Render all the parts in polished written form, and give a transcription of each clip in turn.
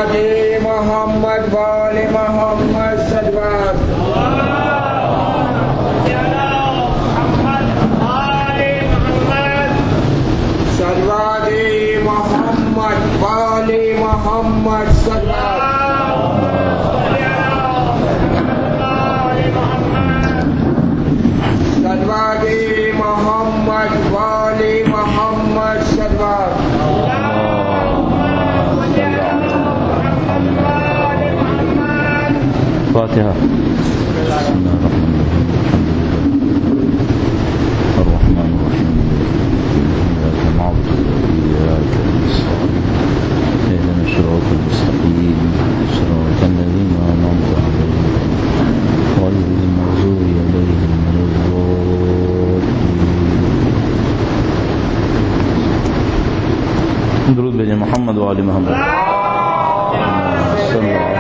صلوات محمد وآل محمد صلوات صلوات محمد وآل محمد صلوات صلوات محمد وآل محمد صلوات فاتحة. الرحمن الرحيم إياك نعبد وإياك نستعين اهدنا الصراط المستقيم صراط الذين أنعمت عليهم غير المغضوب عليهم ولا الضالين. درود بھیجیں محمد و آل محمد صلی اللہ.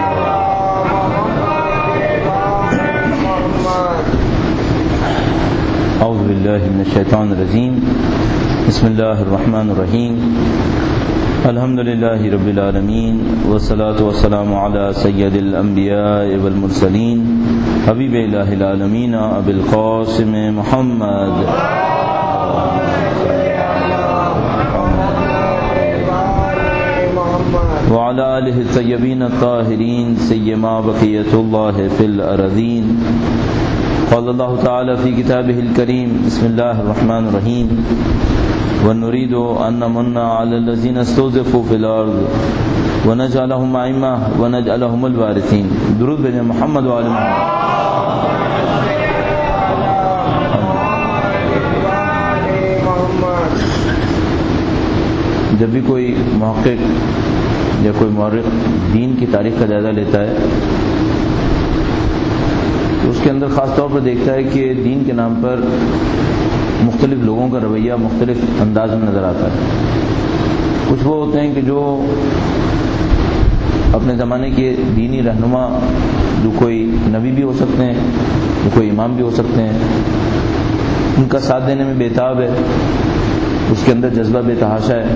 اعوذ باللہ من الشیطان الرجیم. بسم اللہ الرحمن الرحیم. الحمد للہ رب العالمین والصلاة والسلام علی سید الانبیاء والمرسلین حبیب الہ العالمین ابی القاسم محمد وعلى آلہ الطیبین الطاہرین سیما بقیۃ اللہ فی الارضین. قال اللہ تعالی فی کتابہ الکریم. بسم اللہ الرحمن الرحیم. ونريد أن نمن على الذين استضعفوا في الأرض ونجعلهم أئمة ونجعلهم الوارثين. درود بھیجیں محمد و آل محمد. جب بھی کوئی محقق یا کوئی مورخ دین کی تاریخ کا جائزہ لیتا ہے تو اس کے اندر خاص طور پر دیکھتا ہے کہ دین کے نام پر مختلف لوگوں کا رویہ مختلف انداز میں نظر آتا ہے. کچھ وہ ہوتے ہیں کہ جو اپنے زمانے کے دینی رہنما جو کوئی نبی بھی ہو سکتے ہیں جو کوئی امام بھی ہو سکتے ہیں ان کا ساتھ دینے میں بےتاب ہے. اس کے اندر جذبہ بے تحاشا ہے.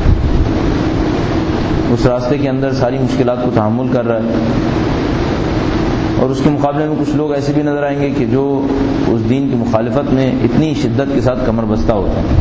اس راستے کے اندر ساری مشکلات کو تحمل کر رہا ہے. اور اس کے مقابلے میں کچھ لوگ ایسے بھی نظر آئیں گے کہ جو اس دین کی مخالفت میں اتنی شدت کے ساتھ کمر بستہ ہوتے ہیں.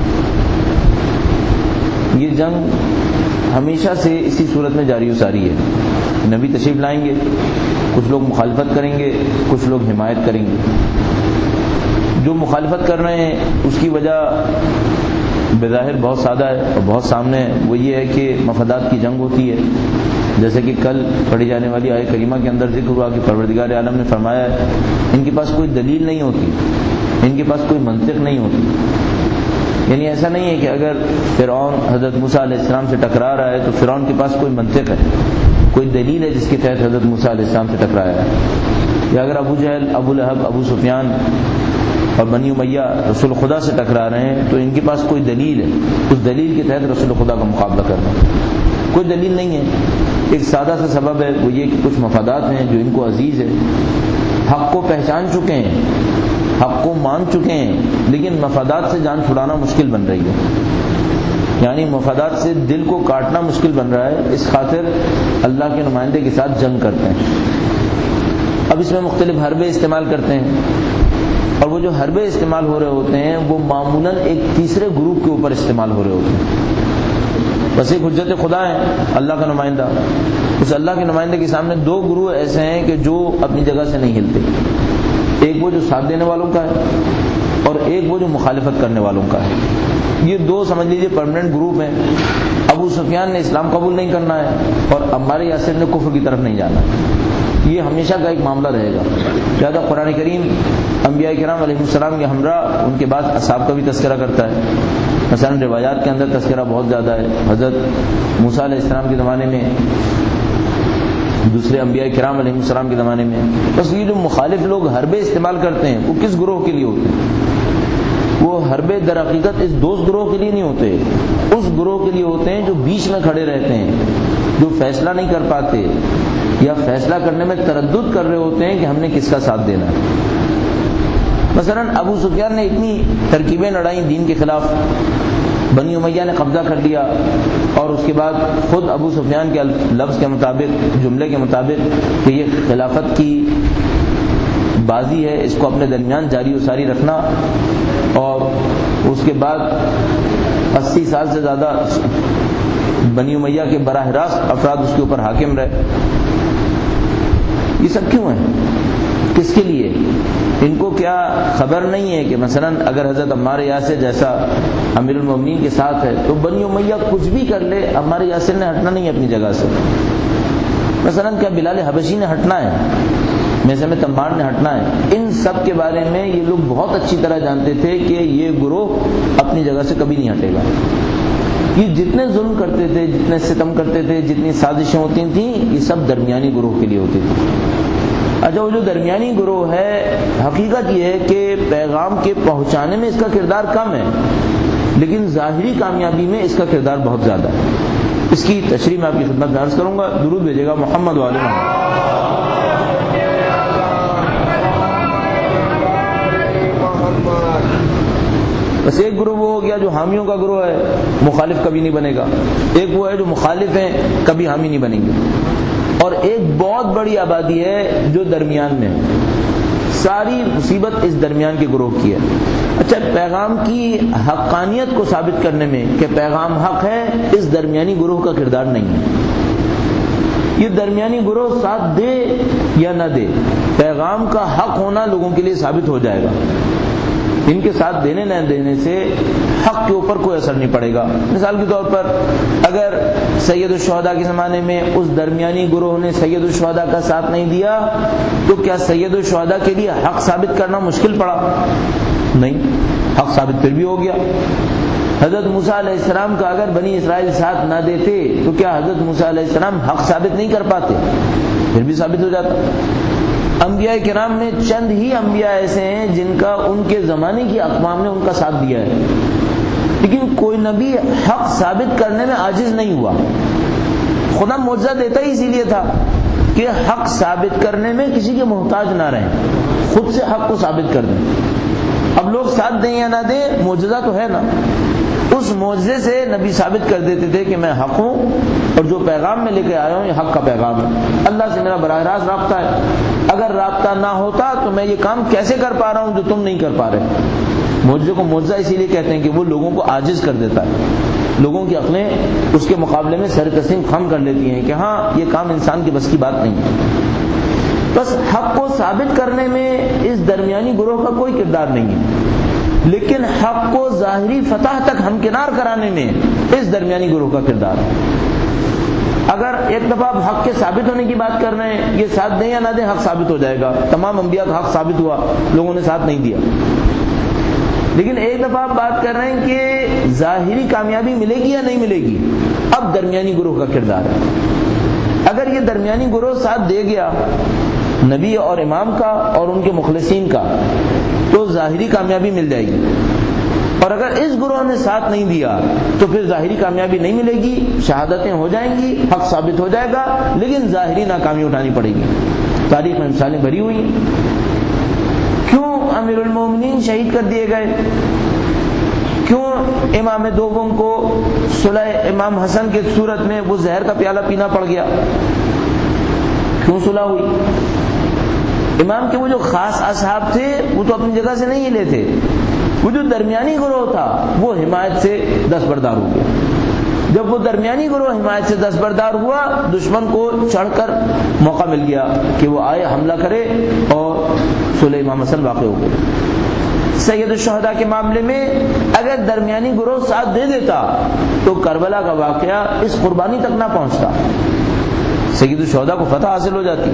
یہ جنگ ہمیشہ سے اسی صورت میں جاری و ساری ہے. نبی تشریف لائیں گے, کچھ لوگ مخالفت کریں گے, کچھ لوگ حمایت کریں گے. جو مخالفت کر رہے ہیں اس کی وجہ بظاہر بہت سادہ ہے اور بہت سامنے ہے. وہ یہ ہے کہ مفادات کی جنگ ہوتی ہے. جیسے کہ کل پڑھی جانے والی آیت کریمہ کے اندر ذکر ہوا کہ پروردگار عالم نے فرمایا ہے ان کے پاس کوئی دلیل نہیں ہوتی, ان کے پاس کوئی منطق نہیں ہوتی. یعنی ایسا نہیں ہے کہ اگر فرعون حضرت موسیٰ علیہ السلام سے ٹکرا رہا ہے تو فرعون کے پاس کوئی منطق ہے, کوئی دلیل ہے جس کے تحت حضرت موسیٰ علیہ السلام سے ٹکرایا ہے. یا اگر ابو جہل, ابو لہب, ابو سفیان اور بنی امیہ رسول خدا سے ٹکرا رہے ہیں تو ان کے پاس کوئی دلیل ہے, اس دلیل کے تحت رسول خدا کا مقابلہ کرنا. کوئی دلیل نہیں ہے. ایک سادہ سا سبب ہے, وہ یہ کہ کچھ مفادات ہیں جو ان کو عزیز ہے. حق کو پہچان چکے ہیں, حق کو مان چکے ہیں, لیکن مفادات سے جان چھڑانا مشکل بن رہی ہے. یعنی مفادات سے دل کو کاٹنا مشکل بن رہا ہے. اس خاطر اللہ کے نمائندے کے ساتھ جنگ کرتے ہیں. اب اس میں مختلف حربے استعمال کرتے ہیں, اور وہ جو حربے استعمال ہو رہے ہوتے ہیں وہ معمولاً ایک تیسرے گروپ کے اوپر استعمال ہو رہے ہوتے ہیں. بس ایک حجت خدا ہے, اللہ کا نمائندہ. اس اللہ کے نمائندے کے سامنے دو گروہ ایسے ہیں کہ جو اپنی جگہ سے نہیں ہلتے. ایک وہ جو ساتھ دینے والوں کا ہے اور ایک وہ جو مخالفت کرنے والوں کا ہے. یہ دو سمجھ لیجیے پرماننٹ گروپ ہیں. ابو سفیان نے اسلام قبول نہیں کرنا ہے اور عمار یاسر نے کفر کی طرف نہیں جانا. یہ ہمیشہ کا ایک معاملہ رہے گا. لہٰذا قرآن کریم انبیاء کرام علیہ السلام کے ہمراہ ان کے بعد اصحاب کا بھی تذکرہ کرتا ہے. مثلا روایات کے اندر تذکرہ بہت زیادہ ہے. حضرت موسیٰ علیہ السلام کے زمانے میں, دوسرے انبیاء کرام علیہ السلام کے زمانے میں. بس یہ جو مخالف لوگ حربے استعمال کرتے ہیں وہ کس گروہ کے لیے ہوتے ہیں؟ وہ حربے در حقیقت اس دوست گروہ کے لیے نہیں ہوتے, اس گروہ کے لیے ہوتے ہیں جو بیچ میں کھڑے رہتے ہیں, جو فیصلہ نہیں کر پاتے یا فیصلہ کرنے میں تردد کر رہے ہوتے ہیں کہ ہم نے کس کا ساتھ دینا ہے. مثلا ابو سفیان نے اتنی ترکیبیں لڑائیں دین کے خلاف, بنی امیہ نے قبضہ کر لیا، اور اس کے بعد خود ابو سفیان کے لفظ کے مطابق، جملے کے مطابق کہ یہ خلافت کی بازی ہے، اس کو اپنے درمیان جاری و ساری رکھنا، اور اس کے بعد 80 سال سے زیادہ بنی امیہ کے براہ راست افراد اس کے اوپر حاکم رہے۔ یہ سب کیوں ہے؟ کس کے لیے؟ ان کو کیا خبر نہیں ہے کہ مثلا اگر حضرت عمار یاسر جیسا امیر المومنین کے ساتھ ہے تو بنی امیہ کچھ بھی کر لے، عمار یاسر نے ہٹنا نہیں ہے اپنی جگہ سے۔ مثلا کیا بلال حبشی نے ہٹنا ہے؟ میثم تمار نے ہٹنا ہے؟ ان سب کے بارے میں یہ لوگ بہت اچھی طرح جانتے تھے کہ یہ گروہ اپنی جگہ سے کبھی نہیں ہٹے گا۔ یہ جتنے ظلم کرتے تھے، جتنے ستم کرتے تھے، جتنی سازشیں ہوتی تھیں، یہ سب درمیانی گروہ کے لیے ہوتی تھی۔ اچھا، وہ جو درمیانی گروہ ہے، حقیقت یہ ہے کہ پیغام کے پہنچانے میں اس کا کردار کم ہے، لیکن ظاہری کامیابی میں اس کا کردار بہت زیادہ ہے۔ اس کی تشریح میں آپ کی خدمت میں عرض کروں گا۔ درود بھیجے گا محمد والے محمد۔ بس ایک گروہ وہ ہو گیا جو حامیوں کا گروہ ہے، مخالف کبھی نہیں بنے گا۔ ایک وہ ہے جو مخالف ہیں، کبھی حامی نہیں بنیں گے۔ اور ایک بہت بڑی آبادی ہے جو درمیان میں، ساری مصیبت اس درمیان کے گروہ کی ہے۔ اچھا، پیغام کی حقانیت کو ثابت کرنے میں کہ پیغام حق ہے، اس درمیانی گروہ کا کردار نہیں ہے۔ یہ درمیانی گروہ ساتھ دے یا نہ دے، پیغام کا حق ہونا لوگوں کے لیے ثابت ہو جائے گا۔ ان کے ساتھ دینے نہ دینے سے حق کے اوپر کوئی اثر نہیں پڑے گا۔ مثال کے طور پر اگر سید الشہداء کے زمانے میں اس درمیانی گروہ نے سید الشہداء کا ساتھ نہیں دیا تو کیا سید الشہداء کے لیے حق ثابت کرنا مشکل پڑا؟ نہیں، حق ثابت پھر بھی ہو گیا۔ حضرت موسیٰ علیہ السلام کا اگر بنی اسرائیل ساتھ نہ دیتے تو کیا حضرت موسیٰ علیہ السلام حق ثابت نہیں کر پاتے؟ پھر بھی ثابت ہو جاتا۔ انبیاء کرام میں چند ہی انبیاء ایسے ہیں جن کا ان کے زمانے کی اقوام نے ان کا ساتھ دیا ہے، لیکن کوئی نبی حق ثابت کرنے میں عاجز نہیں ہوا۔ خدا معجزہ دیتا ہی اسی لیے تھا کہ حق ثابت کرنے میں کسی کے محتاج نہ رہیں، خود سے حق کو ثابت کر دیں۔ اب لوگ ساتھ دیں یا نہ دیں، معجزہ تو ہے نا۔ اس معجزے سے نبی ثابت کر دیتے تھے کہ میں حق ہوں، اور جو پیغام میں لے کے آیا ہوں یہ حق کا پیغام ہے، اللہ سے میرا براہ راست رابطہ ہے۔ اگر رابطہ نہ ہوتا تو میں یہ کام کیسے کر پا رہا ہوں جو تم نہیں کر پا رہے؟ معجزے کو معجزہ اسی لیے کہتے ہیں کہ وہ لوگوں کو عاجز کر دیتا ہے، لوگوں کی عقلیں اس کے مقابلے میں سر تسلیم خم کر لیتی ہیں کہ ہاں یہ کام انسان کے بس کی بات نہیں ہے۔ بس حق کو ثابت کرنے میں اس درمیانی گروہ کا کوئی کردار نہیں ہے، لیکن حق کو ظاہری فتح تک ہمکنار کرانے میں اس درمیانی گروہ کا کردار ہے۔ اگر ایک دفعہ آپ حق کے ثابت ہونے کی بات کر رہے ہیں، یہ ساتھ دیں یا نہ دیں حق ثابت ہو جائے گا۔ تمام انبیاء کا حق ثابت ہوا، لوگوں نے ساتھ نہیں دیا۔ لیکن ایک دفعہ آپ بات کر رہے ہیں کہ ظاہری کامیابی ملے گی یا نہیں ملے گی، اب درمیانی گروہ کا کردار ہے۔ اگر یہ درمیانی گروہ ساتھ دے گیا نبی اور امام کا اور ان کے مخلصین کا تو ظاہری کامیابی مل جائے گی، اور اگر اس گروہ نے ساتھ نہیں دیا تو پھر ظاہری کامیابی نہیں ملے گی، شہادتیں ہو جائیں گی، حق ثابت ہو جائے گا، لیکن ظاہری ناکامی اٹھانی پڑے گی۔ تاریخ میں مثالیں بھری ہوئی ہیں۔ کیوں امیر المومنین شہید کر دیے گئے؟ کیوں امام دوم کو صلح امام حسن کے صورت میں وہ زہر کا پیالہ پینا پڑ گیا؟ کیوں صلح ہوئی؟ امام کے وہ جو خاص اصحاب تھے وہ تو اپنی جگہ سے نہیں ہلے تھے، وہ جو درمیانی گروہ تھا وہ حمایت سے دستبردار ہو گیا۔ جب وہ درمیانی گروہ حمایت سے دستبردار ہوا، دشمن کو چڑھ کر موقع مل گیا کہ وہ آئے حملہ کرے، اور صلح امام حسن واقع ہو گئے۔ سید الشہداء کے معاملے میں اگر درمیانی گروہ ساتھ دے دیتا تو کربلا کا واقعہ اس قربانی تک نہ پہنچتا، سید الشہداء کو فتح حاصل ہو جاتی،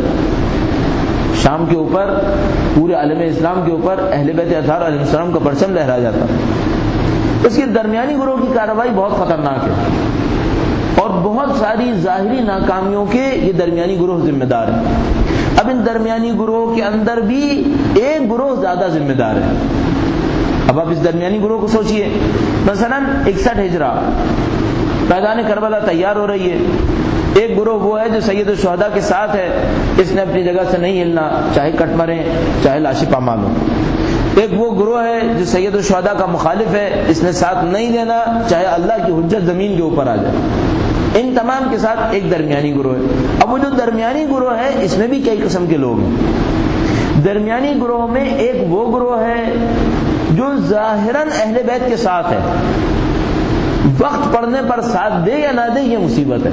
شام کے اوپر پورے عالم اسلام کے اوپر اہل بیت اطہار علیہ السلام کا پرچم لہرا جاتا۔ اس کی درمیانی گروہ کی کارروائی بہت خطرناک ہے، اور بہت ساری ظاہری ناکامیوں کے یہ درمیانی گروہ ذمہ دار ہیں۔ اب ان درمیانی گروہ کے اندر بھی ایک گروہ زیادہ ذمہ دار ہے۔ اب آپ اس درمیانی گروہ کو سوچئے، مثلا 61 ہجرہ میدان کربلا تیار ہو رہی ہے، ایک گروہ وہ ہے جو سید الشہداء کے ساتھ ہے، اس نے اپنی جگہ سے نہیں ہلنا، چاہے کٹ مریں چاہے لاشیں پامال ہوں۔ ایک وہ گروہ ہے جو سید الشہداء کا مخالف ہے، اس نے ساتھ نہیں دینا چاہے اللہ کی حجت زمین کے اوپر آ جائے۔ ان تمام کے ساتھ ایک درمیانی گروہ ہے۔ اب وہ جو درمیانی گروہ ہے اس میں بھی کئی قسم کے لوگ ہیں۔ درمیانی گروہ میں ایک وہ گروہ ہے جو ظاہراً اہل بیت کے ساتھ ہے، وقت پڑنے پر ساتھ دے یا نہ دے یہ مصیبت ہے۔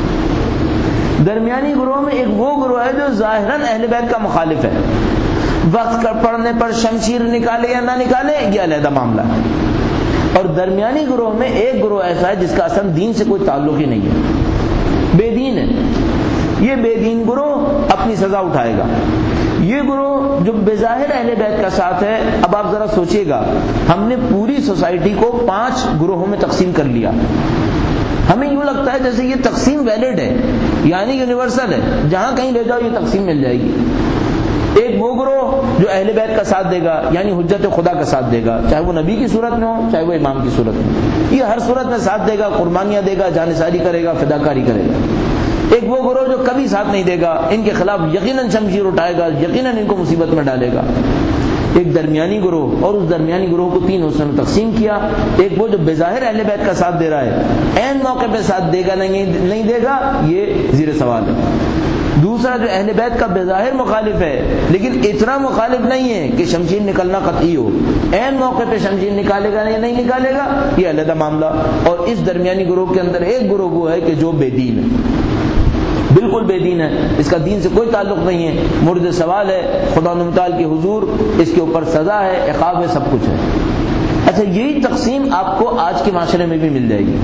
درمیانی گروہ میں ایک وہ گروہ ہے جو ظاہراً اہل بیت کا مخالف ہے، وقت پڑنے پر شمشیر نکالے یا نہ نکالے یہ علیحدہ معاملہ ہے۔ اور درمیانی گروہ میں ایک گروہ ایسا ہے جس کا اصل دین سے کوئی تعلق ہی نہیں ہے، بے دین ہے۔ یہ بے دین گروہ اپنی سزا اٹھائے گا۔ یہ گروہ جو بظاہر اہل بیت کا ساتھ ہے، اب آپ ذرا سوچئے گا، ہم نے پوری سوسائٹی کو 5 گروہوں میں تقسیم کر لیا۔ ہمیں یوں لگتا ہے جیسے یہ تقسیم ویلڈ ہے، یعنی یونیورسل ہے، جہاں کہیں لے جاؤ یہ تقسیم مل جائے گی۔ ایک وہ گروہ جو اہل بیت کا ساتھ دے گا، یعنی حجت خدا کا ساتھ دے گا، چاہے وہ نبی کی صورت میں ہو چاہے وہ امام کی صورت میں ہو، یہ ہر صورت میں ساتھ دے گا، قربانیاں دے گا، جانثاری کرے گا، فداکاری کرے گا۔ ایک وہ گروہ جو کبھی ساتھ نہیں دے گا، ان کے خلاف یقیناً شمشیر اٹھائے گا، یقیناً ان کو مصیبت میں ڈالے گا۔ ایک درمیانی گروہ، اور اس درمیانی گروہ کو 3 حصوں میں تقسیم کیا۔ ایک وہ جو بظاہر اہل بیت کا ساتھ دے رہا ہے، عین موقع پہ ساتھ دے گا نہیں دے گا یہ زیر سوال ہے۔ دوسرا جو اہل بیت کا بظاہر مخالف ہے لیکن اتنا مخالف نہیں ہے کہ شمشیر نکلنا قطعی ہو، عین موقع پہ شمشیر نکالے گا یا نہیں نکالے گا یہ علیحدہ معاملہ۔ اور اس درمیانی گروہ کے اندر ایک گروہ وہ ہے کہ جو بے دین ہے، بالکل بے دین ہے، اس کا دین سے کوئی تعلق نہیں ہے، مورد سوال ہے خدا متعال کے حضور، اس کے اوپر سزا ہے، عقاب ہے، سب کچھ ہے۔ اچھا یہی تقسیم آپ کو آج کے معاشرے میں بھی مل جائے گی،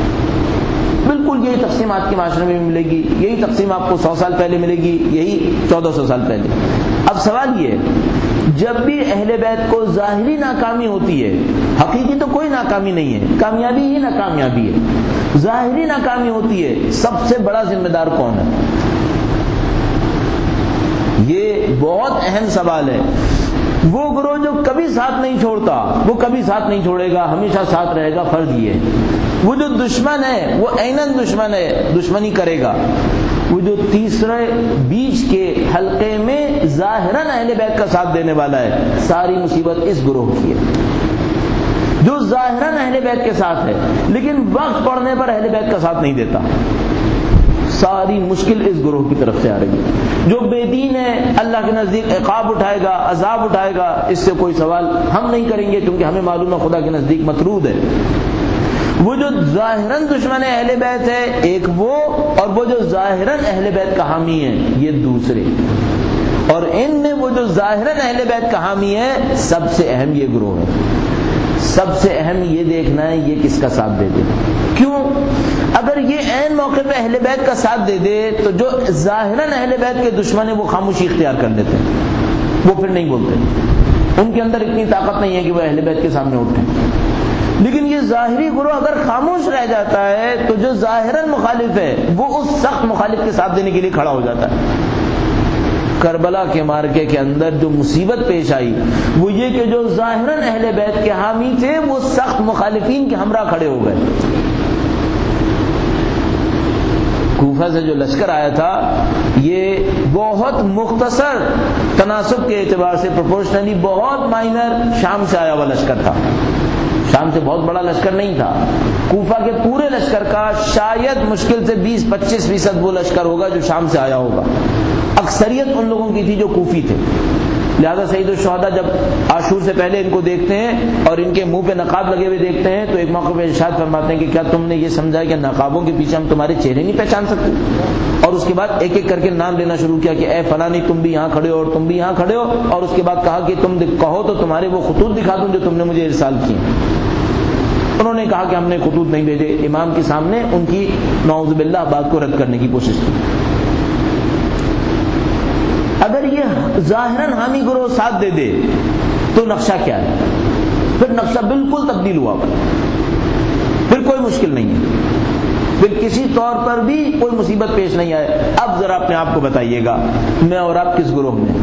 بالکل یہی تقسیم آج کے معاشرے میں ملے گی، یہی تقسیم آپ کو 100 سال پہلے ملے گی، یہی 1400 سال پہلے۔ اب سوال یہ ہے، جب بھی اہل بیت کو ظاہری ناکامی ہوتی ہے، حقیقی تو کوئی ناکامی نہیں ہے، کامیابی ہی ناکامیابی ہے، ظاہری ناکامی ہوتی ہے، سب سے بڑا ذمہ دار کون ہے؟ یہ بہت اہم سوال ہے۔ وہ گروہ جو کبھی ساتھ نہیں چھوڑتا وہ کبھی ساتھ نہیں چھوڑے گا، ہمیشہ ساتھ رہے گا، فرض یہ ہے۔ وہ جو دشمن ہے وہ عیناً دشمن ہے، دشمنی کرے گا۔ وہ جو تیسرے بیچ کے حلقے میں ظاہراً اہل بیت کا ساتھ دینے والا ہے، ساری مصیبت اس گروہ کی ہے۔ جو ظاہراً اہل بیت کے ساتھ ہے لیکن وقت پڑنے پر اہل بیت کا ساتھ نہیں دیتا، ساری مشکل اس گروہ کی طرف سے آ رہی ہے۔ جو بے دین ہے اللہ کے نزدیک عقاب اٹھائے گا، عذاب اٹھائے گا، اس سے کوئی سوال ہم نہیں کریں گے کیونکہ ہمیں معلوم ہے خدا کے نزدیک مطرود ہے۔ وہ جو ظاہراً دشمن اہل بیت ہے ایک وہ، اور وہ جو ظاہراً اہل بیت کا حامی ہے یہ دوسرے۔ اور ان میں وہ جو ظاہراً اہل بیت کا حامی ہے سب سے اہم یہ گروہ ہے۔ سب سے اہم یہ دیکھنا ہے یہ کس کا ساتھ دے دے۔ کیوں؟ اگر یہ عین موقع پہ اہل بیت کا ساتھ دے دے تو جو ظاہراً اہل بیت کے دشمن ہیں وہ خاموشی اختیار کر لیتے ہیں، وہ پھر نہیں بولتے، ان کے اندر اتنی طاقت نہیں ہے کہ وہ اہل بیت کے سامنے اٹھیں۔ لیکن یہ ظاہری گروہ اگر خاموش رہ جاتا ہے تو جو ظاہراً مخالف ہے وہ اس سخت مخالف کے ساتھ دینے کے لیے کھڑا ہو جاتا ہے۔ کربلا کے مارکے کے اندر جو مصیبت پیش آئی وہ یہ کہ جو ظاہراً اہل بیت کے حامی تھے وہ سخت مخالفین کے ہمراہ کھڑے ہو گئے۔ کوفہ سے جو لشکر آیا تھا یہ بہت مختصر تناسب کے اعتبار سے پروپورشنلی بہت مائنر شام سے آیا ہوا لشکر تھا، شام سے بہت بڑا لشکر نہیں تھا۔ کوفہ کے پورے لشکر کا شاید مشکل سے 20-25% وہ لشکر ہوگا جو شام سے آیا ہوگا، اکثریت ان لوگوں کی تھی جو کوفی تھے۔ لہذا سید الشہداء جب عاشور سے پہلے ان کو دیکھتے ہیں اور ان کے منہ پہ نقاب لگے ہوئے دیکھتے ہیں تو ایک موقع پہ ارشاد فرماتے ہیں کہ کیا تم نے یہ سمجھا کہ نقابوں کے پیچھے ہم تمہارے چہرے نہیں پہچان سکتے؟ اور اس کے بعد ایک ایک کر کے نام لینا شروع کیا کہ اے فلانی تم بھی یہاں کھڑے ہو اور تم بھی یہاں کھڑے ہو، اور اس کے بعد کہا کہ تم کہو تو تمہارے وہ خطوط دکھا دوں جو تم نے مجھے ارسال کیے۔ انہوں نے کہا کہ ہم نے خطوط نہیں بھیجے، امام کے سامنے ان کی نعوذ باللہ بات کو رد کرنے کی کوشش کی۔ اگر یہ ظاہراً حامی گروہ ساتھ دے دے تو نقشہ کیا ہے؟ پھر نقشہ بالکل تبدیل ہوا، پھر کوئی مشکل نہیں ہے، پھر کسی طور پر بھی کوئی مصیبت پیش نہیں آئے۔ اب ذرا اپنے آپ کو بتائیے گا میں اور آپ کس گروہ میں؟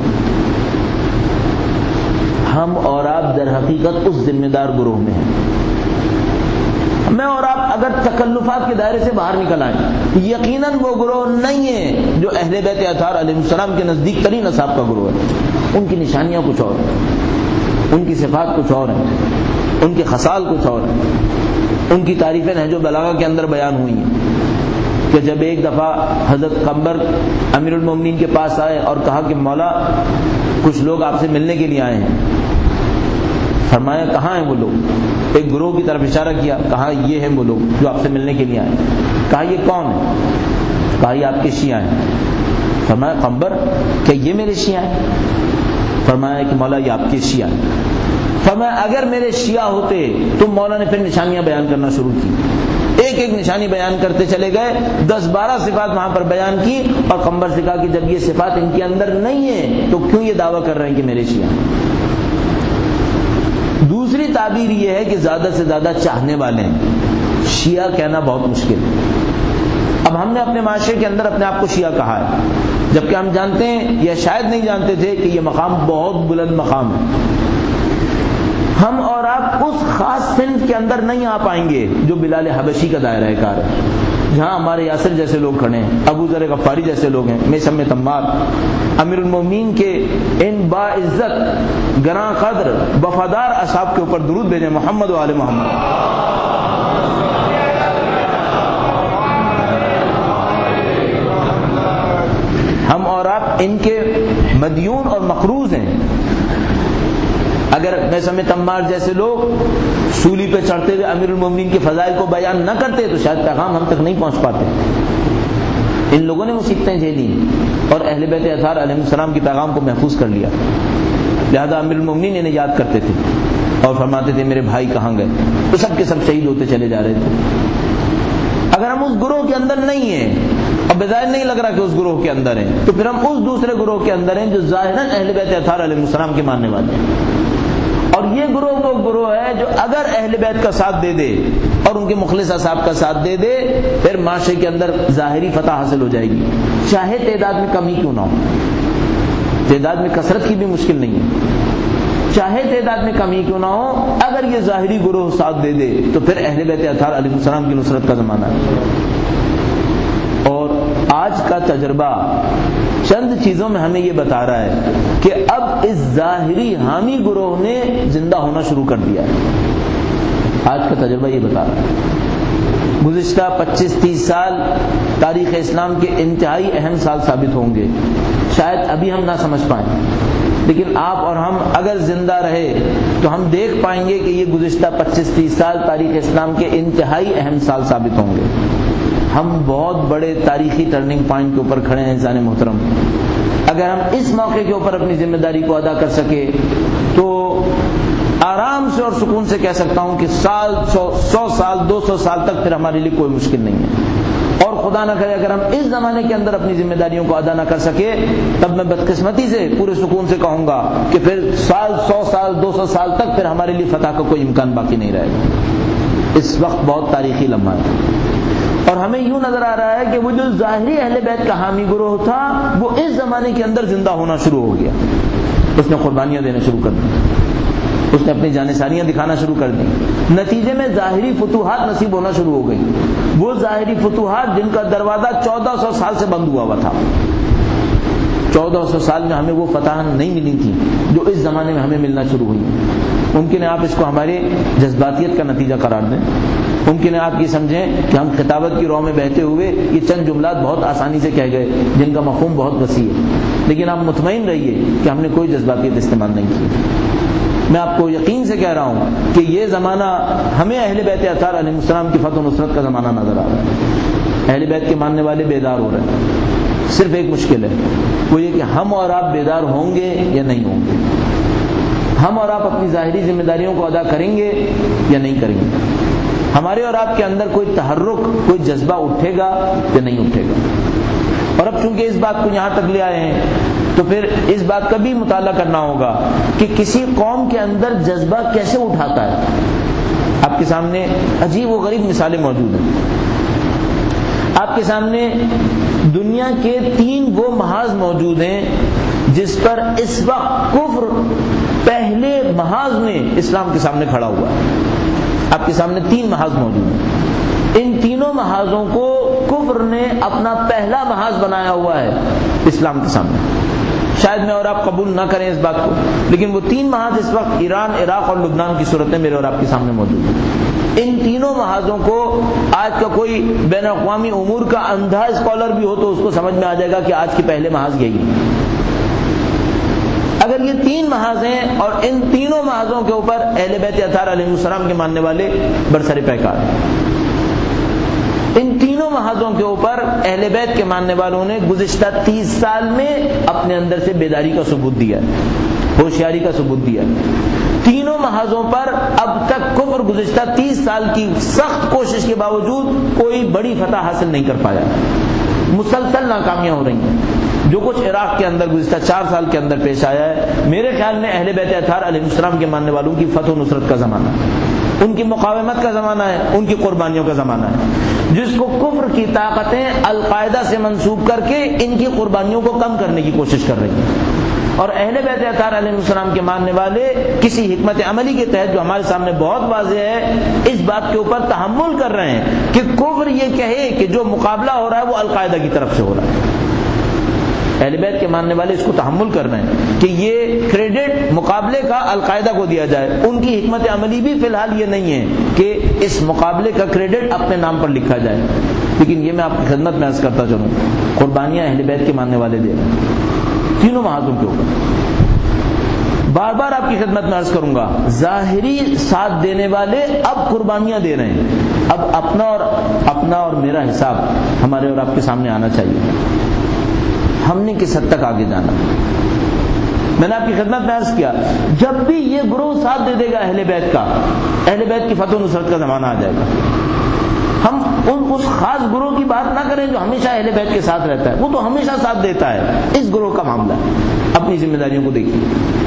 ہم اور آپ در حقیقت اس ذمہ دار گروہ میں ہیں۔ میں اور آپ اگر تکلفات کے دائرے سے باہر نکل آئیں۔ یقیناً وہ گروہ نہیں ہے جو اہل بیت اطہار علیہ السلام کے نزدیک ترین اصحاب کا گروہ ہے۔ ان کی نشانیاں کچھ اور ہیں، ان کی صفات کچھ اور ہیں، ان کے خصال کچھ اور ہیں، ان کی تعریفیں نہج و بلاغہ کے اندر بیان ہوئی ہیں کہ جب ایک دفعہ حضرت قمبر امیر المومنین کے پاس آئے اور کہا کہ مولا کچھ لوگ آپ سے ملنے کے لیے آئے ہیں۔ فرمایا کہاں ہیں وہ لوگ؟ ایک گروہ کی طرف اشارہ کیا، کہا یہ ہیں وہ لوگ جو آپ سے ملنے کے لیے آئے ہیں۔ کہا یہ کون ہے؟ کہا یہ آپ کے شیعہ ہیں۔ فرمایا قمبر کہ یہ میرے شیعہ ہیں؟ فرمایا کہ مولا یہ آپ کے شیعہ ہیں۔ فرمایا اگر میرے شیعہ ہوتے تو مولا نے پھر نشانیاں بیان کرنا شروع کی، ایک ایک نشانی بیان کرتے چلے گئے، 10-12 صفات وہاں پر بیان کی، اور قمبر سے کہا کہ جب یہ صفات ان کے اندر نہیں ہیں تو کیوں یہ دعویٰ کر رہے ہیں کہ میرے شیعہ ہیں؟ دوسری تعبیر یہ ہے کہ زیادہ سے زیادہ چاہنے والے ہیں، شیعہ کہنا بہت مشکل ہے۔ اب ہم نے اپنے معاشرے کے اندر اپنے آپ کو شیعہ کہا ہے، جبکہ ہم جانتے ہیں یا شاید نہیں جانتے تھے کہ یہ مقام بہت بلند مقام ہے۔ ہم اور آپ اس خاص صنف کے اندر نہیں آ پائیں گے جو بلال حبشی کا دائرہ کار ہے، جہاں ہمارے یاسر جیسے لوگ کھڑے ہیں، ابو ذر غفاری جیسے لوگ ہیں، میثم تمار، امیر المومنین کے ان باعزت گراں قدر وفادار اصحاب کے اوپر درود بھیجیں، محمد و آل محمد۔ ہم اور آپ ان کے مدیون اور مقروض ہیں۔ اگر میثم تمار جیسے لوگ سولی پہ چڑھتے ہوئے امیر المومنین کے فضائل کو بیان نہ کرتے تو شاید پیغام ہم تک نہیں پہنچ پاتے۔ ان لوگوں نے مصیبتیں جھیلی اور اہل بیت اطہار علیہ السلام کے پیغام کو محفوظ کر لیا، لہذا امیر المومنین انہیں یاد کرتے تھے اور فرماتے تھے میرے بھائی کہاں گئے، تو سب کے سب شہید ہوتے چلے جا رہے تھے۔ اگر ہم اس گروہ کے اندر نہیں ہیں اور بظاہر نہیں لگ رہا کہ اس گروہ کے اندر ہیں، تو پھر ہم اس دوسرے گروہ کے اندر ہیں جو ظاہراً اہل بیت اطہار علیہ السلام کے ماننے والے ہیں۔ اور یہ گروہ وہ گروہ ہے جو اگر اہل بیت کا ساتھ دے دے اور ان کے مخلص اصحاب کا ساتھ دے دے، پھر معاشرے کے اندر ظاہری فتح حاصل ہو جائے گی، چاہے تعداد میں کمی کیوں نہ ہو۔ تعداد میں کثرت کی بھی مشکل نہیں ہے، چاہے تعداد میں کمی کیوں نہ ہو، اگر یہ ظاہری گروہ ساتھ دے دے تو پھر اہل بیت اطہار علیہ السلام کی نصرت کا زمانہ ہے۔ اور آج کا تجربہ چند چیزوں میں ہمیں یہ بتا رہا ہے کہ اب اس ظاہری حامی گروہ نے زندہ ہونا شروع کر دیا ہے۔ آج کا تجربہ یہ بتا رہا ہے۔ گزشتہ 25-30 سال تاریخ اسلام کے انتہائی اہم سال ثابت ہوں گے، شاید ابھی ہم نہ سمجھ پائیں، لیکن آپ اور ہم اگر زندہ رہے تو ہم دیکھ پائیں گے کہ یہ گزشتہ 25-30 سال تاریخ اسلام کے انتہائی اہم سال ثابت ہوں گے۔ ہم بہت بڑے تاریخی ٹرننگ پوائنٹ کے اوپر کھڑے ہیں انسان محترم۔ اگر ہم اس موقع کے اوپر اپنی ذمہ داری کو ادا کر سکے تو آرام سے اور سکون سے کہہ سکتا ہوں کہ 100 سال 200 سال تک پھر ہمارے لیے کوئی مشکل نہیں ہے۔ اور خدا نہ کرے اگر ہم اس زمانے کے اندر اپنی ذمہ داریوں کو ادا نہ کر سکے، تب میں بدقسمتی سے پورے سکون سے کہوں گا کہ پھر 100 سال 200 سال تک پھر ہمارے لیے فتح کا کوئی امکان باقی نہیں رہے گا۔ اس وقت بہت تاریخی لمحہ ہے، اور ہمیں یوں نظر آ رہا ہے کہ وہ جو ظاہری اہل بیت کا حامی گروہ تھا وہ اس زمانے کے اندر زندہ ہونا شروع ہو گیا۔ اس نے قربانیاں دینا شروع کر دی، اس نے اپنی جانثاریاں دکھانا شروع کر دی، نتیجے میں ظاہری فتوحات نصیب ہونا شروع ہو گئی۔ وہ ظاہری فتوحات جن کا دروازہ 1400 سال سے بند ہوا تھا، 1400 سال میں ہمیں وہ فتح نہیں ملی تھی جو اس زمانے میں ہمیں ملنا شروع ہوئی۔ ممکن ہے آپ اس کو ہمارے جذباتیت کا نتیجہ قرار دیں، ممکن ہے آپ یہ سمجھیں کہ ہم خطابت کی رو میں بہتے ہوئے یہ چند جملات بہت آسانی سے کہہ گئے جن کا مفہوم بہت وسیع ہے، لیکن آپ مطمئن رہیے کہ ہم نے کوئی جذباتیت استعمال نہیں کی۔ میں آپ کو یقین سے کہہ رہا ہوں کہ یہ زمانہ ہمیں اہل بیت اطہار علیہ السلام کی فتح و نصرت کا زمانہ نظر آ رہا ہے۔ اہل بیت کے ماننے والے بیدار ہو رہے ہیں، صرف ایک مشکل ہے، وہ یہ کہ ہم اور آپ بیدار ہوں گے یا نہیں ہوں گے، ہم اور آپ اپنی ظاہری ذمہ داریوں کو ادا کریں گے یا نہیں کریں گے، ہمارے اور آپ کے اندر کوئی تحرک، کوئی جذبہ اٹھے گا یا نہیں اٹھے گا۔ اور اب چونکہ اس بات کو یہاں تک لے آئے ہیں تو پھر اس بات کا بھی مطالعہ کرنا ہوگا کہ کسی قوم کے اندر جذبہ کیسے اٹھاتا ہے۔ آپ کے سامنے عجیب و غریب مثالیں موجود ہیں، آپ کے سامنے دنیا کے 3 وہ محاذ موجود ہیں جس پر اس وقت کفر پہلے محاذ میں اسلام کے سامنے کھڑا ہوا ہے۔ آپ کے سامنے 3 محاذ موجود ہیں۔ ان تینوں محاذوں کو کفر نے اپنا پہلا محاذ بنایا ہوا ہے اسلام کے سامنے. شاید میں اور آپ قبول نہ کریں اس بات کو، لیکن وہ تین محاذ اس وقت ایران، عراق اور لبنان کی صورت میں میرے اور آپ کے سامنے موجود ہیں. ان تینوں محاذوں کو آج کا کوئی بین الاقوامی امور کا اندھا اسکالر بھی ہو تو اس کو سمجھ میں آ جائے گا کہ آج کے پہلے محاذ یہی ہے. اگر یہ تین محاذ ہیں اور ان تینوں محاذوں کے اوپر اہل بیت اطہار علیہ السلام کے ماننے والے برسر پیکار ہیں. ان تینوں محاذوں کے اوپر اہل بیت کے ماننے والوں نے گزشتہ 30 سال میں اپنے اندر سے بیداری کا ثبوت دیا، ہوشیاری کا ثبوت دیا. تینوں محاذوں پر اب تک کفر گزشتہ 30 سال کی سخت کوشش کے باوجود کوئی بڑی فتح حاصل نہیں کر پایا. مسلسل ناکامیاں ہو رہی ہیں. جو کچھ عراق کے اندر گزشتہ 4 سال کے اندر پیش آیا ہے، میرے خیال میں اہل بیت اطہار علیہ السلام کے ماننے والوں کی فتح و نصرت کا زمانہ ہے، ان کی مقاومت کا زمانہ ہے، ان کی قربانیوں کا زمانہ ہے، جس کو کفر کی طاقتیں القاعدہ سے منسوب کر کے ان کی قربانیوں کو کم کرنے کی کوشش کر رہی ہیں. اور اہل بیت اطہار علیہ السلام کے ماننے والے کسی حکمت عملی کے تحت جو ہمارے سامنے بہت واضح ہے، اس بات کے اوپر تحمل کر رہے ہیں کہ کفر یہ کہے کہ جو مقابلہ ہو رہا ہے وہ القاعدہ کی طرف سے ہو رہا ہے. اہل بیت کے ماننے والے اس کو تحمل کر رہے ہیں کہ یہ کریڈٹ مقابلے کا القاعدہ کو دیا جائے. ان کی حکمت عملی بھی فی الحال یہ نہیں ہے کہ اس مقابلے کا کریڈٹ اپنے نام پر لکھا جائے، لیکن یہ میں آپ کی خدمت میں عرض کرتا چلوں، قربانیاں اہل بیت کے ماننے والے دے رہے ہیں تینوں محاذوں کے اوپر. بار بار آپ کی خدمت میں عرض کروں گا، ظاہری ساتھ دینے والے اب قربانیاں دے رہے ہیں. اب اپنا اور میرا حساب ہمارے اور آپ کے سامنے آنا چاہیے. ہم نے کس حد تک آگے جانا؟ میں نے آپ کی خدمت میں عرض کیا، جب بھی یہ گروہ ساتھ دے دے گا اہل بیت کا، اہل بیت کی فتح و نصرت کا زمانہ آ جائے گا. ہم اس خاص گروہ کی بات نہ کریں جو ہمیشہ اہل بیت کے ساتھ رہتا ہے، وہ تو ہمیشہ ساتھ دیتا ہے. اس گروہ کا معاملہ ہے. اپنی ذمہ داریوں کو دیکھیے.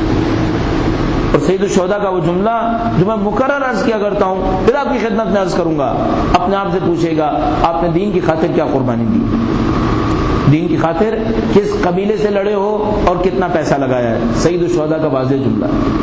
اور سید الشہداء کا وہ جملہ جو میں مکرر عرض کیا کرتا ہوں، پھر آپ کی خدمت میں عرض کروں گا، اپنے آپ سے پوچھے گا آپ نے دین کی خاطر کیا قربانی دی؟ دین کی خاطر کس قبیلے سے لڑے ہو اور کتنا پیسہ لگایا ہے؟ سید الشہداء کا واضح جملہ.